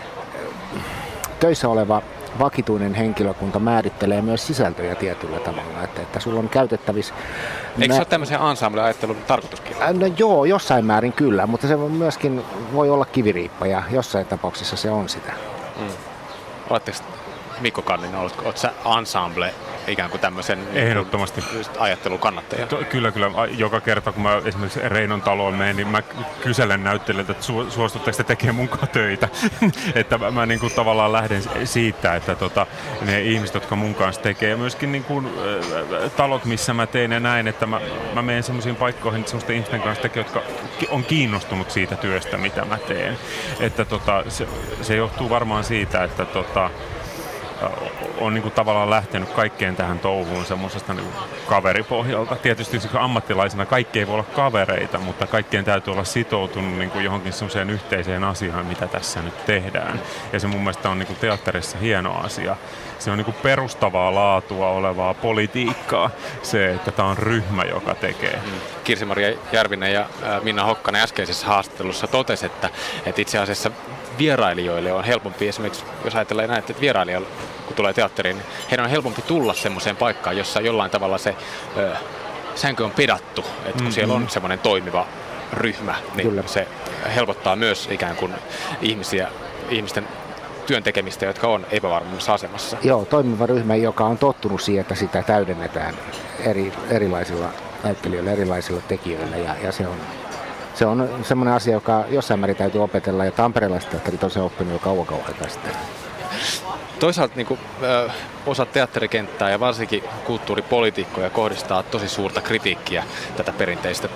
töissä oleva vakituinen henkilökunta määrittelee myös sisältöjä tietyllä tavalla, että, että sulla on käytettävissä... Eikö mä... se ole tämmöisen ensemble-ajattelun tarkoituskin? No joo, jossain määrin kyllä, mutta se myöskin voi olla kiviriippa ja jossain tapauksessa se on sitä. Mm. Oletteko Mikko Kanninen, oletko sä ensemble ikään kuin tämmöisen ehdottomasti ajattelun kannattaja? To, kyllä, kyllä. Joka kerta, kun mä esimerkiksi Reinon taloon menen, niin mä kyselen näyttelijältä, että su, suostutteko te tekemään munkaan töitä. Että mä, mä niin kuin tavallaan lähden siitä, että tota, ne ihmiset, jotka mun kanssa tekee, ja myöskin niin kuin, äh, talot, missä mä teen ja näin, että mä, mä menen semmoisiin paikkoihin semmoisten ihmisten kanssa tekee, jotka on kiinnostunut siitä työstä, mitä mä teen. Että tota, se, se johtuu varmaan siitä, että tota, on niin kuin tavallaan lähtenyt kaikkeen tähän touhuun semmoisesta niin kuin kaveripohjalta. Tietysti ammattilaisena kaikki ei voi olla kavereita, mutta kaikkien täytyy olla sitoutunut niin kuin johonkin semmoiseen yhteiseen asiaan, mitä tässä nyt tehdään. Ja se mun mielestä on niin kuin teatterissa hieno asia. Se on niin kuin perustavaa laatua olevaa politiikkaa, se, että tämä on ryhmä, joka tekee. Kirsi-Maria Järvinen ja Minna Hokkanen äskeisessä haastattelussa totesi, että, että itse asiassa vierailijoille on helpompi, esimerkiksi jos ajatellaan näin, että vierailijoille, kun tulee teatteriin, niin heidän on helpompi tulla semmoiseen paikkaan, jossa jollain tavalla se ö, sänky on pedattu, että kun mm-hmm. siellä on semmoinen toimiva ryhmä, niin Kyllä. se helpottaa myös ikään kuin ihmisiä, ihmisten työn tekemistä, jotka on epävarmassa asemassa. Joo, toimiva ryhmä, joka on tottunut siihen, että sitä täydennetään eri, erilaisilla näyttelijöillä, erilaisilla tekijöillä ja, ja se on Se on semmoinen asia, joka jossain määrin täytyy opetella, ja tamperelaiset teatterit on se oppinut jo kauan kauan aikaa sitten. Toisaalta niin kuin, ö, osa teatterikenttää ja varsinkin kulttuuripolitiikkoja kohdistaa tosi suurta kritiikkiä tätä perinteistä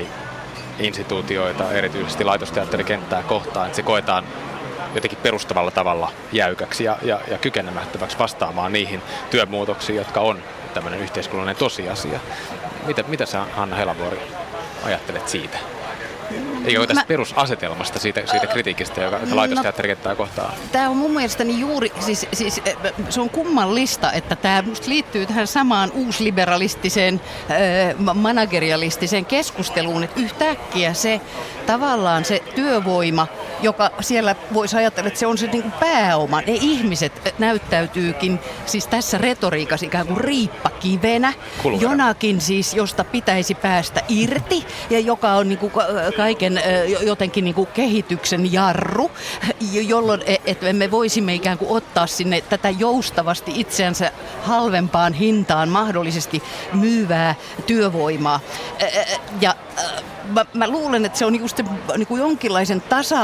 teatteri-instituutioita, erityisesti laitosteatterikenttää kohtaan, että se koetaan jotenkin perustavalla tavalla jäykäksi ja, ja, ja kykenemättömäksi vastaamaan niihin työmuutoksiin, jotka on tämmöinen yhteiskunnallinen tosiasia. Mitä, mitä sä, Hanna Helavuori, ajattelet siitä? Eikä tästä Mä... perusasetelmasta siitä, siitä kritiikistä, joka no, laitosteatterikenttää kohtaa? Tämä on mun mielestäni juuri, siis, siis se on kummallista, että tämä liittyy tähän samaan uusliberalistiseen, äh, managerialistiseen keskusteluun, että yhtäkkiä se tavallaan se työvoima, joka siellä voisi ajatella, että se on se niin kuin pääoma, ne ihmiset näyttäytyykin siis tässä retoriikassa ikään kuin riippakivenä, Kulvena. jonakin siis, josta pitäisi päästä irti ja joka on niin kuin kaiken jotenkin niin kuin kehityksen jarru, jolloin että me voisimme ikään kuin ottaa sinne tätä joustavasti itseänsä halvempaan hintaan mahdollisesti myyvää työvoimaa. Ja Mä, mä luulen, että se on just niin kuin jonkinlaisen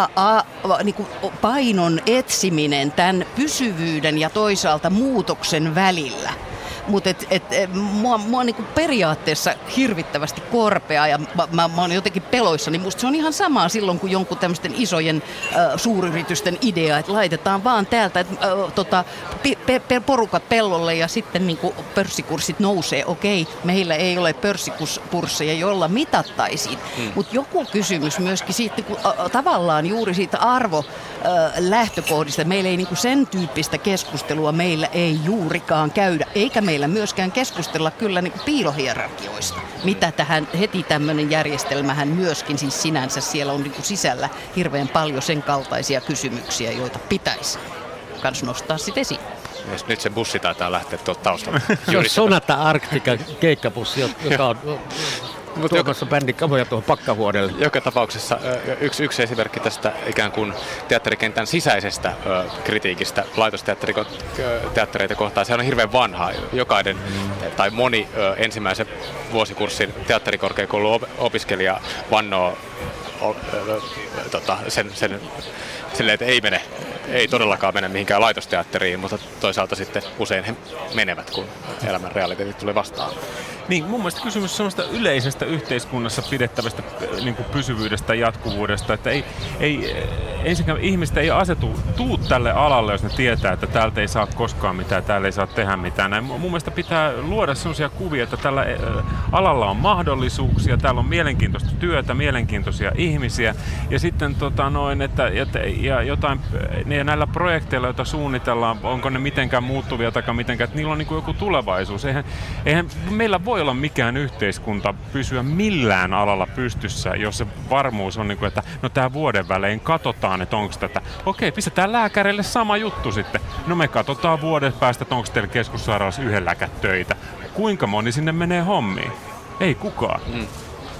tasa-painon etsiminen tämän pysyvyyden ja toisaalta muutoksen välillä. Mutta et, et, mua, mua niinku periaatteessa hirvittävästi korpea ja mä, mä, mä oon jotenkin peloissa, niin musta se on ihan sama silloin kuin jonkun tämmöisten isojen äh, suuryritysten idea, että laitetaan vaan täältä et, äh, tota, pe, pe, porukat pellolle ja sitten niinku pörssikurssit nousee. Okei, meillä ei ole pörssikursseja, joilla mitattaisiin, hmm. mutta joku kysymys myöskin siitä, kun, äh, tavallaan juuri siitä arvo äh, lähtökohdista, meillä ei niinku sen tyyppistä keskustelua meillä ei juurikaan käydä, eikä meillä Meillä myöskään keskustella kyllä niin kuin piilohierarkioista. Mitä tähän heti tämmöinen järjestelmähän myöskin siis sinänsä siellä on niin kuin sisällä hirveän paljon sen kaltaisia kysymyksiä, joita pitäisi kans nostaa sitten esiin. Nyt se bussi taitaa lähteä tuolta taustalta. Se on Sonata Arctica keikkabussi, joka on tuomassa bändin kamoja tuohon pakkahuoneelle. Joka tapauksessa yksi, yksi esimerkki tästä ikään kuin teatterikentän sisäisestä ö, kritiikistä laitosteattereita kohtaan. Se on hirveän vanha. Jokainen mm. tai moni ö, ensimmäisen vuosikurssin teatterikorkeakoulun opiskelija vannoo o, ö, tota, sen, sen silleen, että ei mene, ei todellakaan mene mihinkään laitosteatteriin, mutta toisaalta sitten usein he menevät, kun elämän realiteetit tulee vastaan. Niin, mun mielestä kysymys on sellaista yleisestä yhteiskunnassa pidettävästä niin kuin pysyvyydestä ja jatkuvuudesta, että ei, ei, ensinnäkään ihmistä ei asetu, tuu tälle alalle, jos ne tietää, että täältä ei saa koskaan mitään, täällä ei saa tehdä mitään. Näin, mun mielestä pitää luoda sellaisia kuvia, että tällä alalla on mahdollisuuksia, täällä on mielenkiintoista työtä, mielenkiintoisia ihmisiä ja sitten tota noin, että ja jotain, ja näillä projekteilla, joita suunnitellaan, onko ne mitenkään muuttuvia tai mitenkään, että niillä on niin kuin joku tulevaisuus. Eihän, eihän meillä voi olla mikään yhteiskunta pysyä millään alalla pystyssä, jos se varmuus on, niin kuin, että no tää vuoden välein katsotaan, että onko tätä. Okei, pistetään lääkärille sama juttu sitten. No me katsotaan vuoden päästä, että onko teillä keskussairaalassa yhdelläkään töitä. Kuinka moni sinne menee hommiin? Ei kukaan. Mm.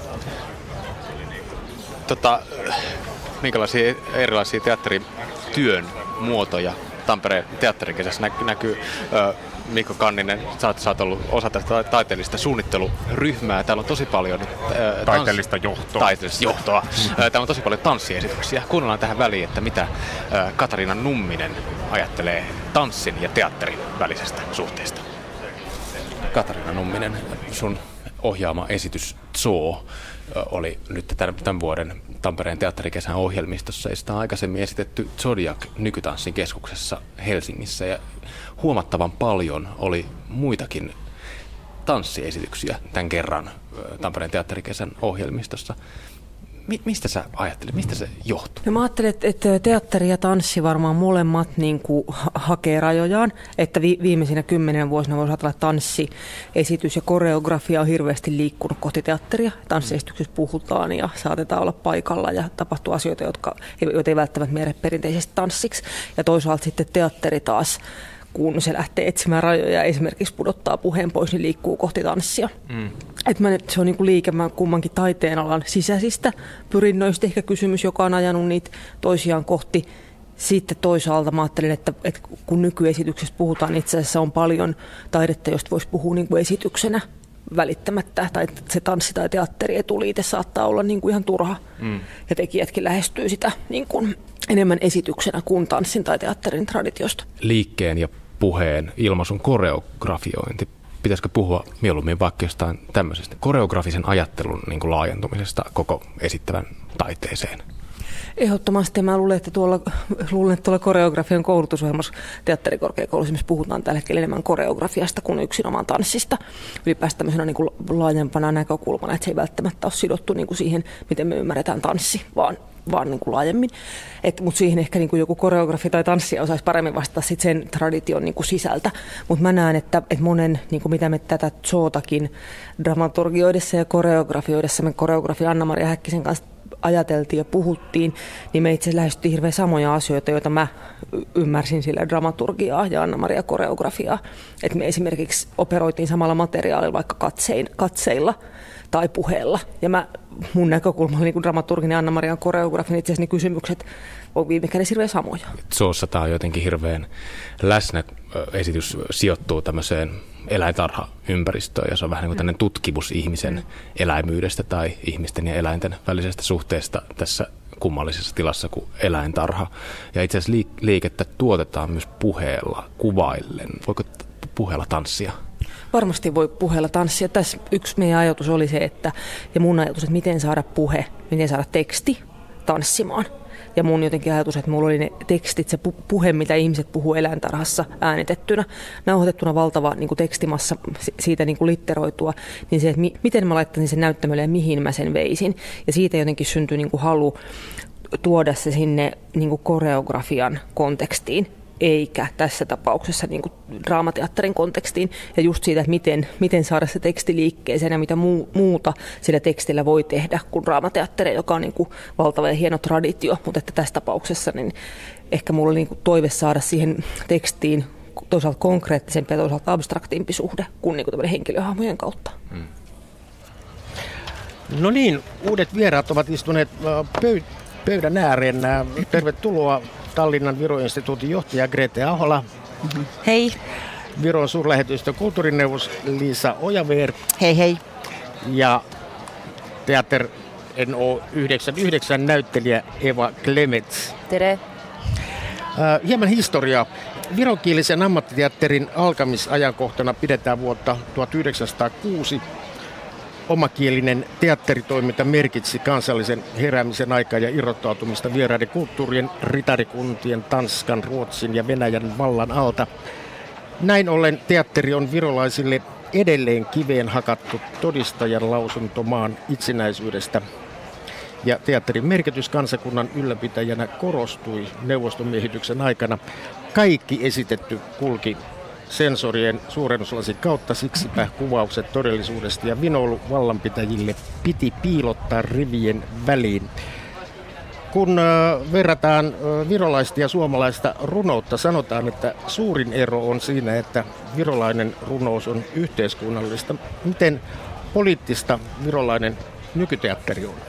Tota, minkälaisia erilaisia teatterityön muotoja Tampereen teatterikesässä näkyy? näkyy ö, Mikko Kanninen, sä oot, sä oot ollut osa tästä taiteellista suunnitteluryhmää. Täällä on tosi paljon nyt, ää, taiteellista johtoa. Taiteellista johtoa. Täällä on tosi paljon tanssiesityksiä. Kuunnellaan tähän väliin, että mitä ää, Katariina Numminen ajattelee tanssin ja teatterin välisestä suhteesta. Katariina Numminen, sun ohjaama esitys Zoo oli nyt tämän, tämän vuoden Tampereen teatterikesän ohjelmistossa. Ja sitä on aikaisemmin esitetty Zodiac Nykytanssin keskuksessa Helsingissä. Ja huomattavan paljon oli muitakin tanssiesityksiä tämän kerran Tampereen teatterikesän ohjelmistossa. Mi- mistä sä ajattelet? Mistä se johtuu? No mä ajattelen, että teatteri ja tanssi varmaan molemmat niin kuin hakee rajojaan. Että vi- viimeisinä kymmenen vuosina voisi ajatella, että tanssiesitys ja koreografia on hirveästi liikkunut kohti teatteria. Tanssiesityksessä puhutaan ja saatetaan olla paikalla ja tapahtuu asioita, jotka, joita ei välttämättä mene perinteisesti tanssiksi. Ja toisaalta sitten teatteri taas, kun se lähtee etsimään rajoja ja esimerkiksi pudottaa puheen pois, niin liikkuu kohti tanssia. Mm. Et mä, se on niinku liike kummankin taiteenalan sisäisistä pyrinnöistä ehkä kysymys, joka on ajanut niitä toisiaan kohti. Sitten toisaalta mä ajattelin, että, että kun nykyesityksestä puhutaan, niin itse asiassa on paljon taidetta, josta voisi puhua niinku esityksenä välittämättä. Tai se tanssi- tai teatterietuliite saattaa olla niinku ihan turha. Mm. Ja tekijätkin lähestyy sitä niinku enemmän esityksenä kuin tanssin tai teatterin traditiosta. Liikkeen ja puheen ilmaisun koreografiointi. Pitäisikö puhua mieluummin vaikka jostain tämmöisestä koreografisen ajattelun niin kuin laajentumisesta koko esittävän taiteeseen? Ehdottomasti. Mä luulen, että tuolla, luulen, että tuolla koreografian koulutusohjelmassa teatterikorkeakoulussa puhutaan tällä hetkellä enemmän koreografiasta kuin yksinomaan tanssista. Ylipäätään tämmöisenä niin kuin laajempana näkökulmana, että se ei välttämättä ole sidottu niin kuin siihen, miten me ymmärretään tanssi, vaan, vaan niin kuin laajemmin. Mutta siihen ehkä niin kuin joku koreografi tai tanssia osaisi paremmin vastata sit sen tradition niin kuin sisältä. Mutta mä näen, että, että monen, niin kuin mitä me tätä zootakin dramaturgioidessa ja koreografioidessa, me koreografi Anna-Maria Häkkisen kanssa ajateltiin ja puhuttiin, niin me itse asiassa lähestyttiin hirveän samoja asioita, joita mä ymmärsin sillä dramaturgiaa ja Anna-Maria koreografiaa. Että me esimerkiksi operoitiin samalla materiaalilla vaikka katsein, katseilla tai puheella. Ja mä, mun näkökulma oli niin kuin dramaturgin ja Anna-Marian koreografin, itse asiassa ne kysymykset on viime kädessä hirveän samoja. Zoossa tämä on jotenkin hirveän läsnä. Esitys sijoittuu tämmöiseen eläintarhaympäristöön ja se on vähän niin kuin tämmöinen tutkimus ihmisen eläimyydestä tai ihmisten ja eläinten välisestä suhteesta tässä kummallisessa tilassa kuin eläintarha. Ja itse asiassa liikettä tuotetaan myös puheella, kuvaillen. Voiko puheella tanssia? Varmasti voi puheella tanssia. Tässä yksi meidän ajatus oli se, että, ja mun ajatus, että miten saada puhe, miten saada teksti tanssimaan. Ja mun jotenkin ajatus, että mulla oli ne tekstit, se puhe, mitä ihmiset puhuu eläintarhassa äänitettynä, nauhoitettuna valtava niin kuin tekstimassa siitä niin kuin litteroitua, niin se, että mi- miten mä laittaisin sen näyttämölle ja mihin mä sen veisin. Ja siitä jotenkin syntyi niin kuin halu tuoda se sinne niin kuin koreografian kontekstiin, eikä tässä tapauksessa niin kuin draamateatterin kontekstiin. Ja just siitä, että miten, miten saada se teksti liikkeeseen ja mitä muu, muuta sillä tekstillä voi tehdä kuin draamateatteri, joka on niin kuin valtava ja hieno traditio. Mutta että tässä tapauksessa niin ehkä mulla oli niin kuin toive saada siihen tekstiin toisaalta konkreettisempi ja toisaalta abstraktimpi suhde kuin, niin kuin tämmöinen henkilöhahmojen kautta. Hmm. No niin, uudet vieraat ovat istuneet pöy- pöydän ääreen. Tervetuloa. Tallinnan Viro-instituutin johtaja Grete Ahola. Mm-hmm. Hei. Viron suurlähetystön kulttuurineuvos Liisa Ojaveer. Hei hei. Ja Teater N O yhdeksänkymmentäyhdeksän näyttelijä Eva Klemets. Tere. Äh, hieman historiaa. Vironkielisen ammattiteatterin alkamisajankohtana pidetään vuotta tuhatyhdeksänsataakuusi. Omakielinen teatteritoiminta merkitsi kansallisen heräämisen aikaa ja irrottautumista vieraiden kulttuurien, ritarikuntien, Tanskan, Ruotsin ja Venäjän vallan alta. Näin ollen teatteri on virolaisille edelleen kiveen hakattu todistajan lausunto maan itsenäisyydestä. Ja teatterin merkitys kansakunnan ylläpitäjänä korostui neuvostomiehityksen aikana. Kaikki esitetty kulki sensorien suurennuslasin kautta, siksipä kuvaukset todellisuudesta ja vinoilu vallanpitäjille piti piilottaa rivien väliin. Kun äh, verrataan äh, virolaista ja suomalaista runoutta, sanotaan, että suurin ero on siinä, että virolainen runous on yhteiskunnallista. Miten poliittista virolainen nykyteatteri on?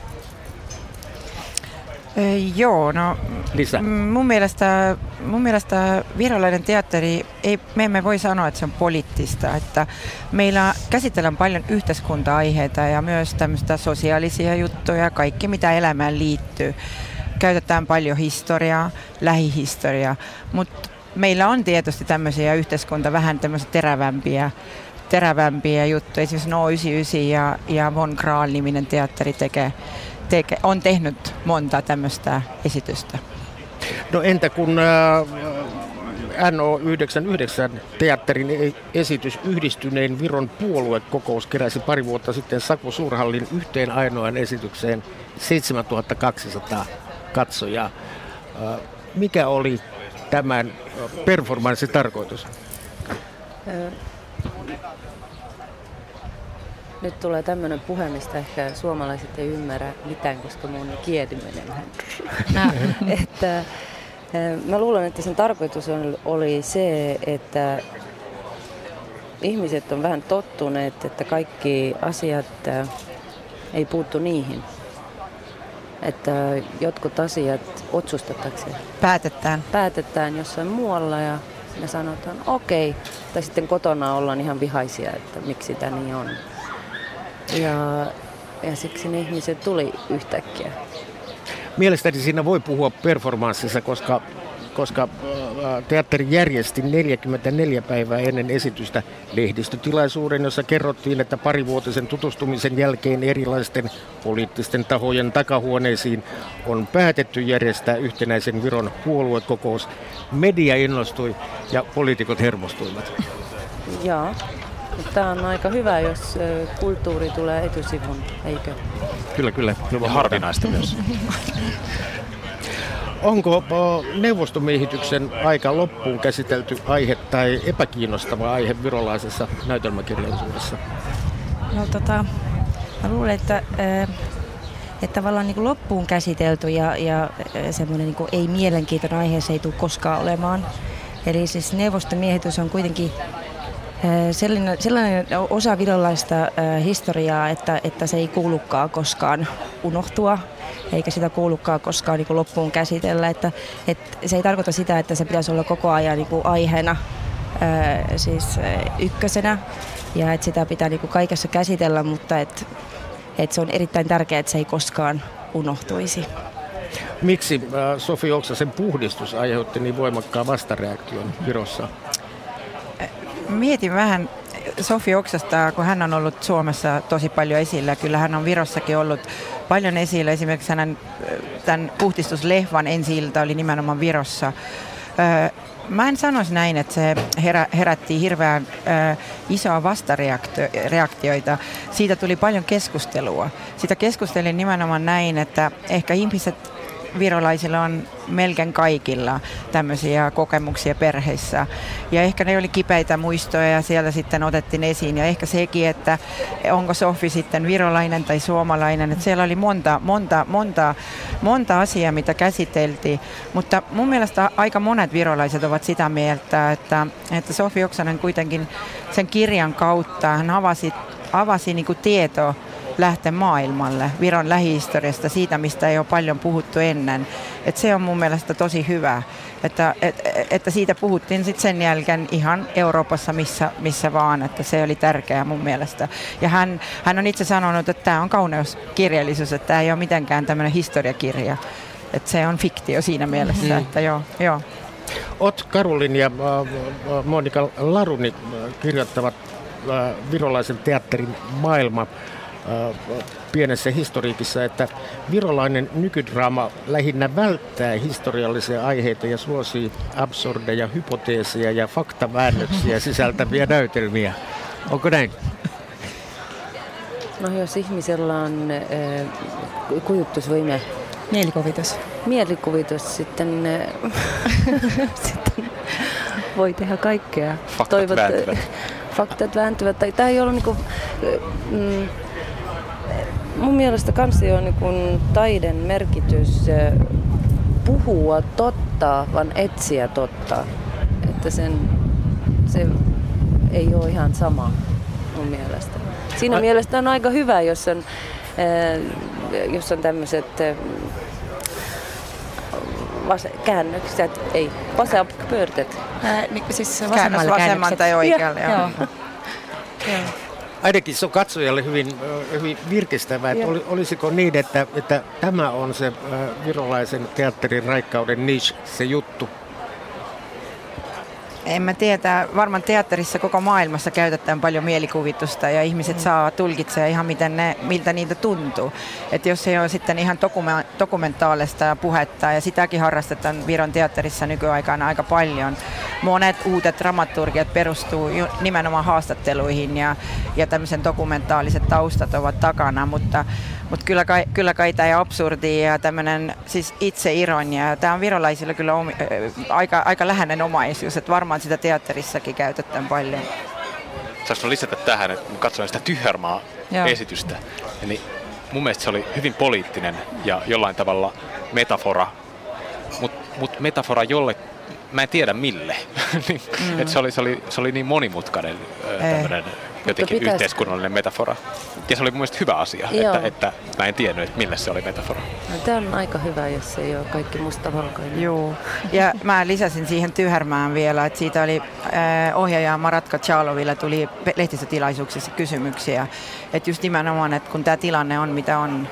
Joo, no Lisä. mun mielestä, mun mielestä virolainen teatteri, ei, me emme voi sanoa, että se on poliittista. Että meillä käsitellään paljon yhteiskunta-aiheita ja myös tämmöistä sosiaalisia juttuja, kaikki mitä elämään liittyy. Käytetään paljon historiaa, lähihistoriaa, mutta meillä on tietysti tämmöisiä yhteiskunta vähän tämmöisiä terävämpiä, terävämpiä juttuja. Esimerkiksi No yhdeksänkymmentäyhdeksän ja, ja Von Krahl-niminen teatteri tekee Teke, on tehnyt monta tämmöistä esitystä. No entä kun äh, N O yhdeksänkymmentäyhdeksän teatterin esitys Yhdistyneen Viron puoluekokous keräsi pari vuotta sitten Saku Suurhallin yhteen ainoaan esitykseen seitsemäntuhattakaksisataa katsojaa. Äh, mikä oli tämän performanssin tarkoitus? Nyt tulee tämmöinen puhe, mistä ehkä suomalaiset ei ymmärrä mitään, koska mun kieli menee vähän. että, mä luulen, että sen tarkoitus oli se, että ihmiset on vähän tottuneet, että kaikki asiat ei puuttu niihin. Että jotkut asiat otsustetakseen. Päätetään. Päätetään jossain muualla ja me sanotaan okei. Okay. Tai sitten kotona ollaan ihan vihaisia, että miksi tämä niin on. Ja, ja siksi ne ihmiset tuli yhtäkkiä. Mielestäni siinä voi puhua performanssissa, koska koska teatteri järjesti neljäkymmentäneljä päivää ennen esitystä lehdistötilaisuuden, jossa kerrottiin, että parivuotisen tutustumisen jälkeen erilaisten poliittisten tahojen takahuoneisiin on päätetty järjestää yhtenäisen Viron puoluekokous. Media innostui ja poliitikot hermostuivat. Joo. Tämä on aika hyvä, jos kulttuuri tulee etusivun, eikö? Kyllä, kyllä. Ja harvinaista myös. Onko neuvostomiehityksen aika loppuun käsitelty aihe tai epäkiinnostava aihe virolaisessa näytelmäkirjallisuudessa? No tota, mä luulen, että, että tavallaan niin kuin loppuun käsitelty ja, ja semmoinen niin kuin ei mielenkiintoinen aihe se ei tule koskaan olemaan. Eli siis neuvostomiehitys on kuitenkin Sellainen, sellainen osa virolaista äh, historiaa, että, että se ei kuulukaan koskaan unohtua, eikä sitä kuulukaan koskaan niin kuin loppuun käsitellä. Että, että se ei tarkoita sitä, että se pitäisi olla koko ajan niin kuin aiheena, äh, siis äh, ykkösenä, ja että sitä pitää niin kuin kaikessa käsitellä, mutta että, että se on erittäin tärkeää, että se ei koskaan unohtuisi. Miksi äh, Sofi Oksasen puhdistus aiheutti niin voimakkaan vastareaktion Virossa? Mietin vähän Sofi Oksasta, kun hän on ollut Suomessa tosi paljon esillä. Kyllä hän on Virossakin ollut paljon esillä. Esimerkiksi hänen tämän puhdistuslehvan ensi-ilta oli nimenomaan Virossa. Mä en sanoisi näin, että se herä, herätti hirveän äh, isoa vastareaktioita. Siitä tuli paljon keskustelua. Siitä keskustelin nimenomaan näin, että ehkä ihmiset virolaisilla on melkein kaikilla tämmöisiä kokemuksia perheissä. Ja ehkä ne oli kipeitä muistoja ja siellä sitten otettiin esiin. Ja ehkä sekin, että onko Sofi sitten virolainen tai suomalainen. Että siellä oli monta, monta, monta, monta asiaa, mitä käsiteltiin. Mutta mun mielestä aika monet virolaiset ovat sitä mieltä, että, että Sofi Oksanen kuitenkin sen kirjan kautta hän avasi, avasi niin kuin tietoa lähteä maailmalle, Viron lähihistoriasta, siitä mistä ei ole paljon puhuttu ennen. Et se on mun mielestä tosi hyvä, että, et, että siitä puhuttiin sitten sen jälkeen ihan Euroopassa missä, missä vaan, että se oli tärkeää mun mielestä. Ja hän, hän on itse sanonut, että tämä on kauneuskirjallisuus, että tämä ei ole mitenkään tämmöinen historiakirja, että se on fiktio siinä mielessä, mm. että joo, joo. Ot Karolin ja äh, Monika Laruni kirjoittavat äh, virolaisen teatterin maailma pienessä historiikissa, että virolainen nykydraama lähinnä välttää historiallisia aiheita ja suosii absurdeja hypoteeseja ja faktaväännöksiä sisältäviä näytelmiä. Onko näin? No jos ihmisellä on äh, kujutusvoime. Mielikuvitus. Mielikuvitus, sitten, äh, sitten voi tehdä kaikkea. Faktat Toivot, vääntyvät. Faktat vääntyvät. Tämä ei ole niinku... Mm, mun mielestä kanssa on niin taiden merkitys puhua totta, vaan etsiä totta. Että sen, se ei ole ihan sama mun mielestä. Siinä mielestä on aika hyvä, jos on, jos on tämmöiset vas- käännökset, ei, vasapyörtet. Niin, siis käännös vasemman tai oikealle. Ja, joo. Joo. Ainakin se on katsojalle hyvin, hyvin virkistävää, että olisiko niin, että, että tämä on se virolaisen teatterin raikkauden niche, se juttu? En mä tiedä, varmaan teatterissa koko maailmassa käytetään paljon mielikuvitusta ja ihmiset saa tulkitsemaan ihan miten ne, miltä niitä tuntuu. Että jos ei ole sitten ihan dokume- dokumentaalista puhetta ja sitäkin harrastetaan Viron teatterissa nykyaikana aika paljon. Monet uudet dramaturgiat perustuu nimenomaan haastatteluihin ja, ja tämmöisen dokumentaaliset taustat ovat takana, mutta Mutta kyllä kai, kyllä kai tämä absurdi ja tämmöinen siis itseironia, tämä on virolaisilla kyllä omi, äh, aika, aika läheinen omaisuus, että varmaan sitä teatterissakin käytetään paljon. Saanko lisätä tähän, että kun katsoin sitä Tyhjärmaa esitystä, niin mun mielestä se oli hyvin poliittinen ja jollain tavalla metafora, mutta mut metafora jolle, mä en tiedä mille, mm. että se oli, se, oli, se oli niin monimutkainen tämmöinen jotenkin pitäis... yhteiskunnallinen metafora. Ja se oli mun mielestä hyvä asia, että, että mä en tiennyt, että millä se oli metafora. No, tämä on aika hyvä, jos ei ole kaikki mustavalkoinen. Joo. Ja mä lisäsin siihen Tyhjärmään vielä, että siitä oli äh, ohjaaja Maratka Chalovilla tuli lehdistötilaisuuksissa kysymyksiä. Että just nimenomaan, että kun tämä tilanne on mitä on,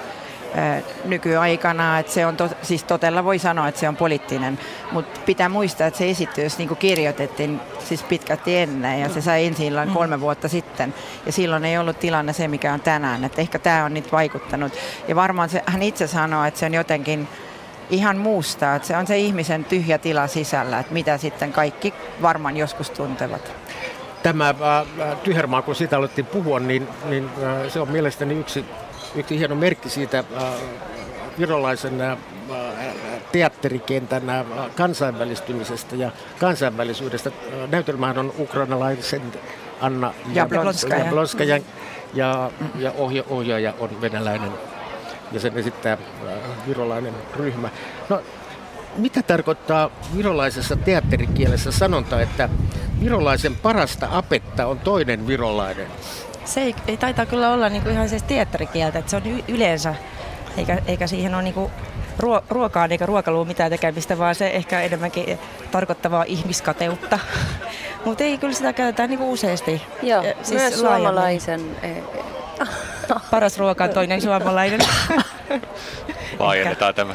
nykyaikana, että se on, to, siis totella voi sanoa, että se on poliittinen, mutta pitää muistaa, että se esitys niin kuin kirjoitettiin siis pitkälti ennen ja se sai ensi illan kolme vuotta sitten ja silloin ei ollut tilanne se, mikä on tänään, että ehkä tämä on nyt vaikuttanut ja varmaan se, hän itse sanoo, että se on jotenkin ihan muusta, että se on se ihmisen tyhjä tila sisällä, että mitä sitten kaikki varmaan joskus tuntevat. Tämä äh, tyhermaa, kun siitä alettiin puhua, niin, niin äh, se on mielestäni yksi, yksi hieno merkki siitä äh, virolaisen äh, teatterikentän äh, kansainvälistymisestä ja kansainvälisyydestä. Äh, näytelmähän on ukrainalaisen Anna Jablonskaja ja, ja ohja, ohjaaja on venäläinen ja sen esittää äh, virolainen ryhmä. No, mitä tarkoittaa virolaisessa teatterikielessä sanonta, että virolaisen parasta apetta on toinen virolainen? Se ei, ei taitaa kyllä olla niinku ihan siis teatterikieltä, että se on y- yleensä, eikä, eikä siihen ole niinku ruo- ruokaan eikä ruokaluun mitään tekemistä, vaan se ehkä enemmänkin tarkoittavaa ihmiskateutta. Mutta ei, kyllä sitä käytetään niinku useasti. Joo, siis myös suomalaisen. Paras ruoka on toinen suomalainen. Laajennetaan tämä.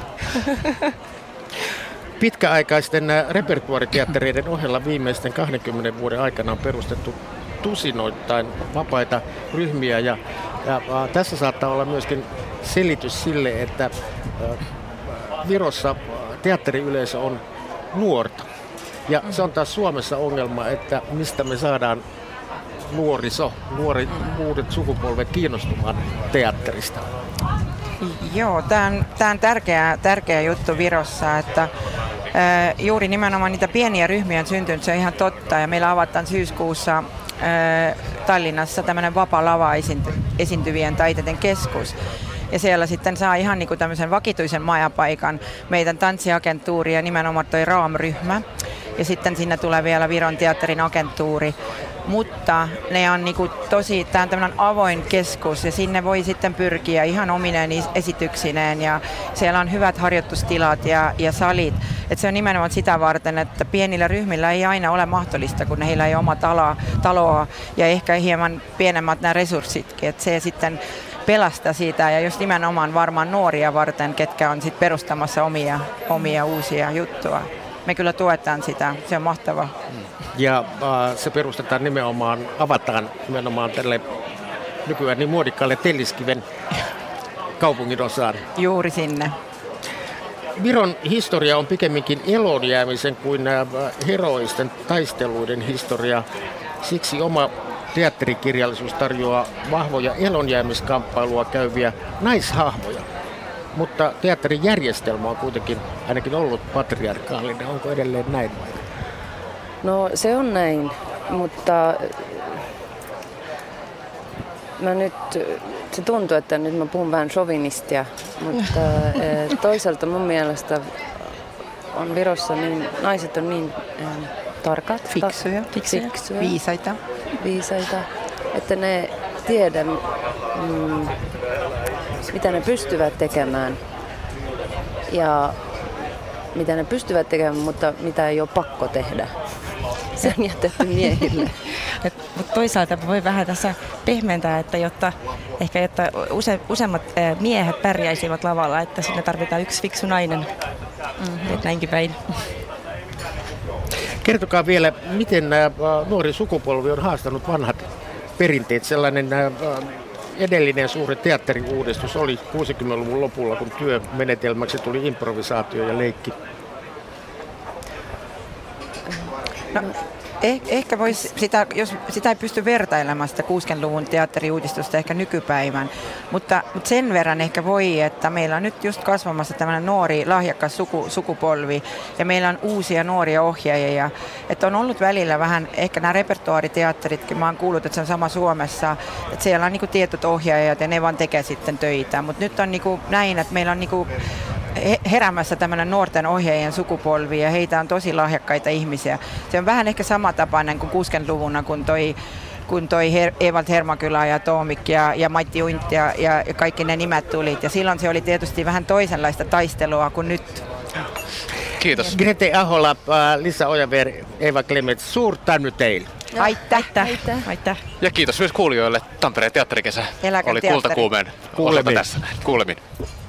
Pitkäaikaisten repertuaariteattereiden ohella viimeisten kahdenkymmenen vuoden aikana on perustettu tusinoittain vapaita ryhmiä ja, ja ä, tässä saattaa olla myöskin selitys sille, että ä, Virossa teatteriyleisö on nuorta. Ja se on taas Suomessa ongelma, että mistä me saadaan nuoriso, nuori, uudet sukupolvet kiinnostumaan teatterista. Joo, tämä on, tää on tärkeä, tärkeä juttu Virossa, että ää, juuri nimenomaan niitä pieniä ryhmiä on syntynyt, se on ihan totta. Ja meillä avataan syyskuussa ää, Tallinnassa tämmöinen vapaa lava esiinty, esiintyvien taiteiden keskus. Ja siellä sitten saa ihan niin kuin tämmöisen vakituisen majapaikan meidän tanssiagentuuri ja nimenomaan toi Raam-ryhmä. Ja sitten sinne tulee vielä Viron teatterin agentuuri. Mutta ne on niinku tosi, tämä on tämmöinen avoin keskus ja sinne voi sitten pyrkiä ihan omineen esityksineen ja siellä on hyvät harjoitustilat ja, ja salit. Et se on nimenomaan sitä varten, että pienillä ryhmillä ei aina ole mahdollista, kun heillä ei ole oma taloa, taloa ja ehkä hieman pienemmät nämä resurssitkin. Et se sitten pelastaa siitä ja jos nimenomaan varmaan nuoria varten, ketkä on sitten perustamassa omia, omia uusia juttuja. Me kyllä tuetaan sitä, se on mahtavaa. Ja äh, se perustetaan nimenomaan, avataan nimenomaan tälle nykyään niin muodikkaalle Telliskiven kaupungin osaan. Juuri sinne. Viron historia on pikemminkin elonjäämisen kuin äh, heroisten taisteluiden historia. Siksi oma teatterikirjallisuus tarjoaa vahvoja elonjäämiskamppailua käyviä naishahmoja. Mutta teatterin järjestelmä on kuitenkin ainakin ollut patriarkaalinen. Onko edelleen näin vai? No se on näin, mutta mä nyt, se tuntuu, että nyt mä puhun vähän chauvinistia, mutta toisaalta mun mielestä on Virossa niin, naiset on niin ähm, tarkat, fiksuja, fiksuja, fiksuja, viisaita, viisaita, että ne tiedä, mm, mitä ne pystyvät tekemään ja mitä ne pystyvät tekemään, mutta mitä ei ole pakko tehdä. Se on jätetty miehille. Mutta toisaalta voi vähän tässä pehmentää, että jotta ehkä jotta use, useammat miehet pärjäisivät lavalla, että sinne tarvitaan yksi fiksu nainen. Mm-hmm. Et näinkin päin. Kertokaa vielä, miten nämä nuori sukupolvi on haastanut vanhat perinteet. Sellainen edellinen suuri teatteriuudistus oli kuusikymmentäluvun lopulla, kun työmenetelmäksi tuli improvisaatio ja leikki. No, eh, ehkä vois sitä, jos sitä ei pysty vertailemaan sitä kuusikymmentäluvun teatteriuudistusta ehkä nykypäivän, mutta, mutta sen verran ehkä voi, että meillä on nyt just kasvamassa tämmöinen nuori, lahjakas suku, sukupolvi ja meillä on uusia nuoria ohjaajia. Että on ollut välillä vähän, ehkä nämä repertuaariteatteritkin, mä oon kuullut, että se on sama Suomessa, että siellä on niinku tietyt ohjaajat ja ne vaan tekee sitten töitä, mutta nyt on niinku näin, että meillä on niinku heräämässä tämmöinen nuorten ohjaajien sukupolvi ja heitä on tosi lahjakkaita ihmisiä. Se on vähän ehkä samantapainen kuin kuusikymmentäluvuna, kun toi, kun toi Her- Evald Hermakylä ja Toomik ja, ja Maitti Uint ja, ja kaikki ne nimet tulit. Ja silloin se oli tietysti vähän toisenlaista taistelua kuin nyt. Kiitos. Grete Ahola, Lisa Ojaver, Eva Klemets, suurtannu teille. Aitta. Aitta. Ja kiitos myös kuulijoille. Tampereen teatterikesä Eläkö oli teatteri. Kultakuumeen osalta tässä. Kuulemin.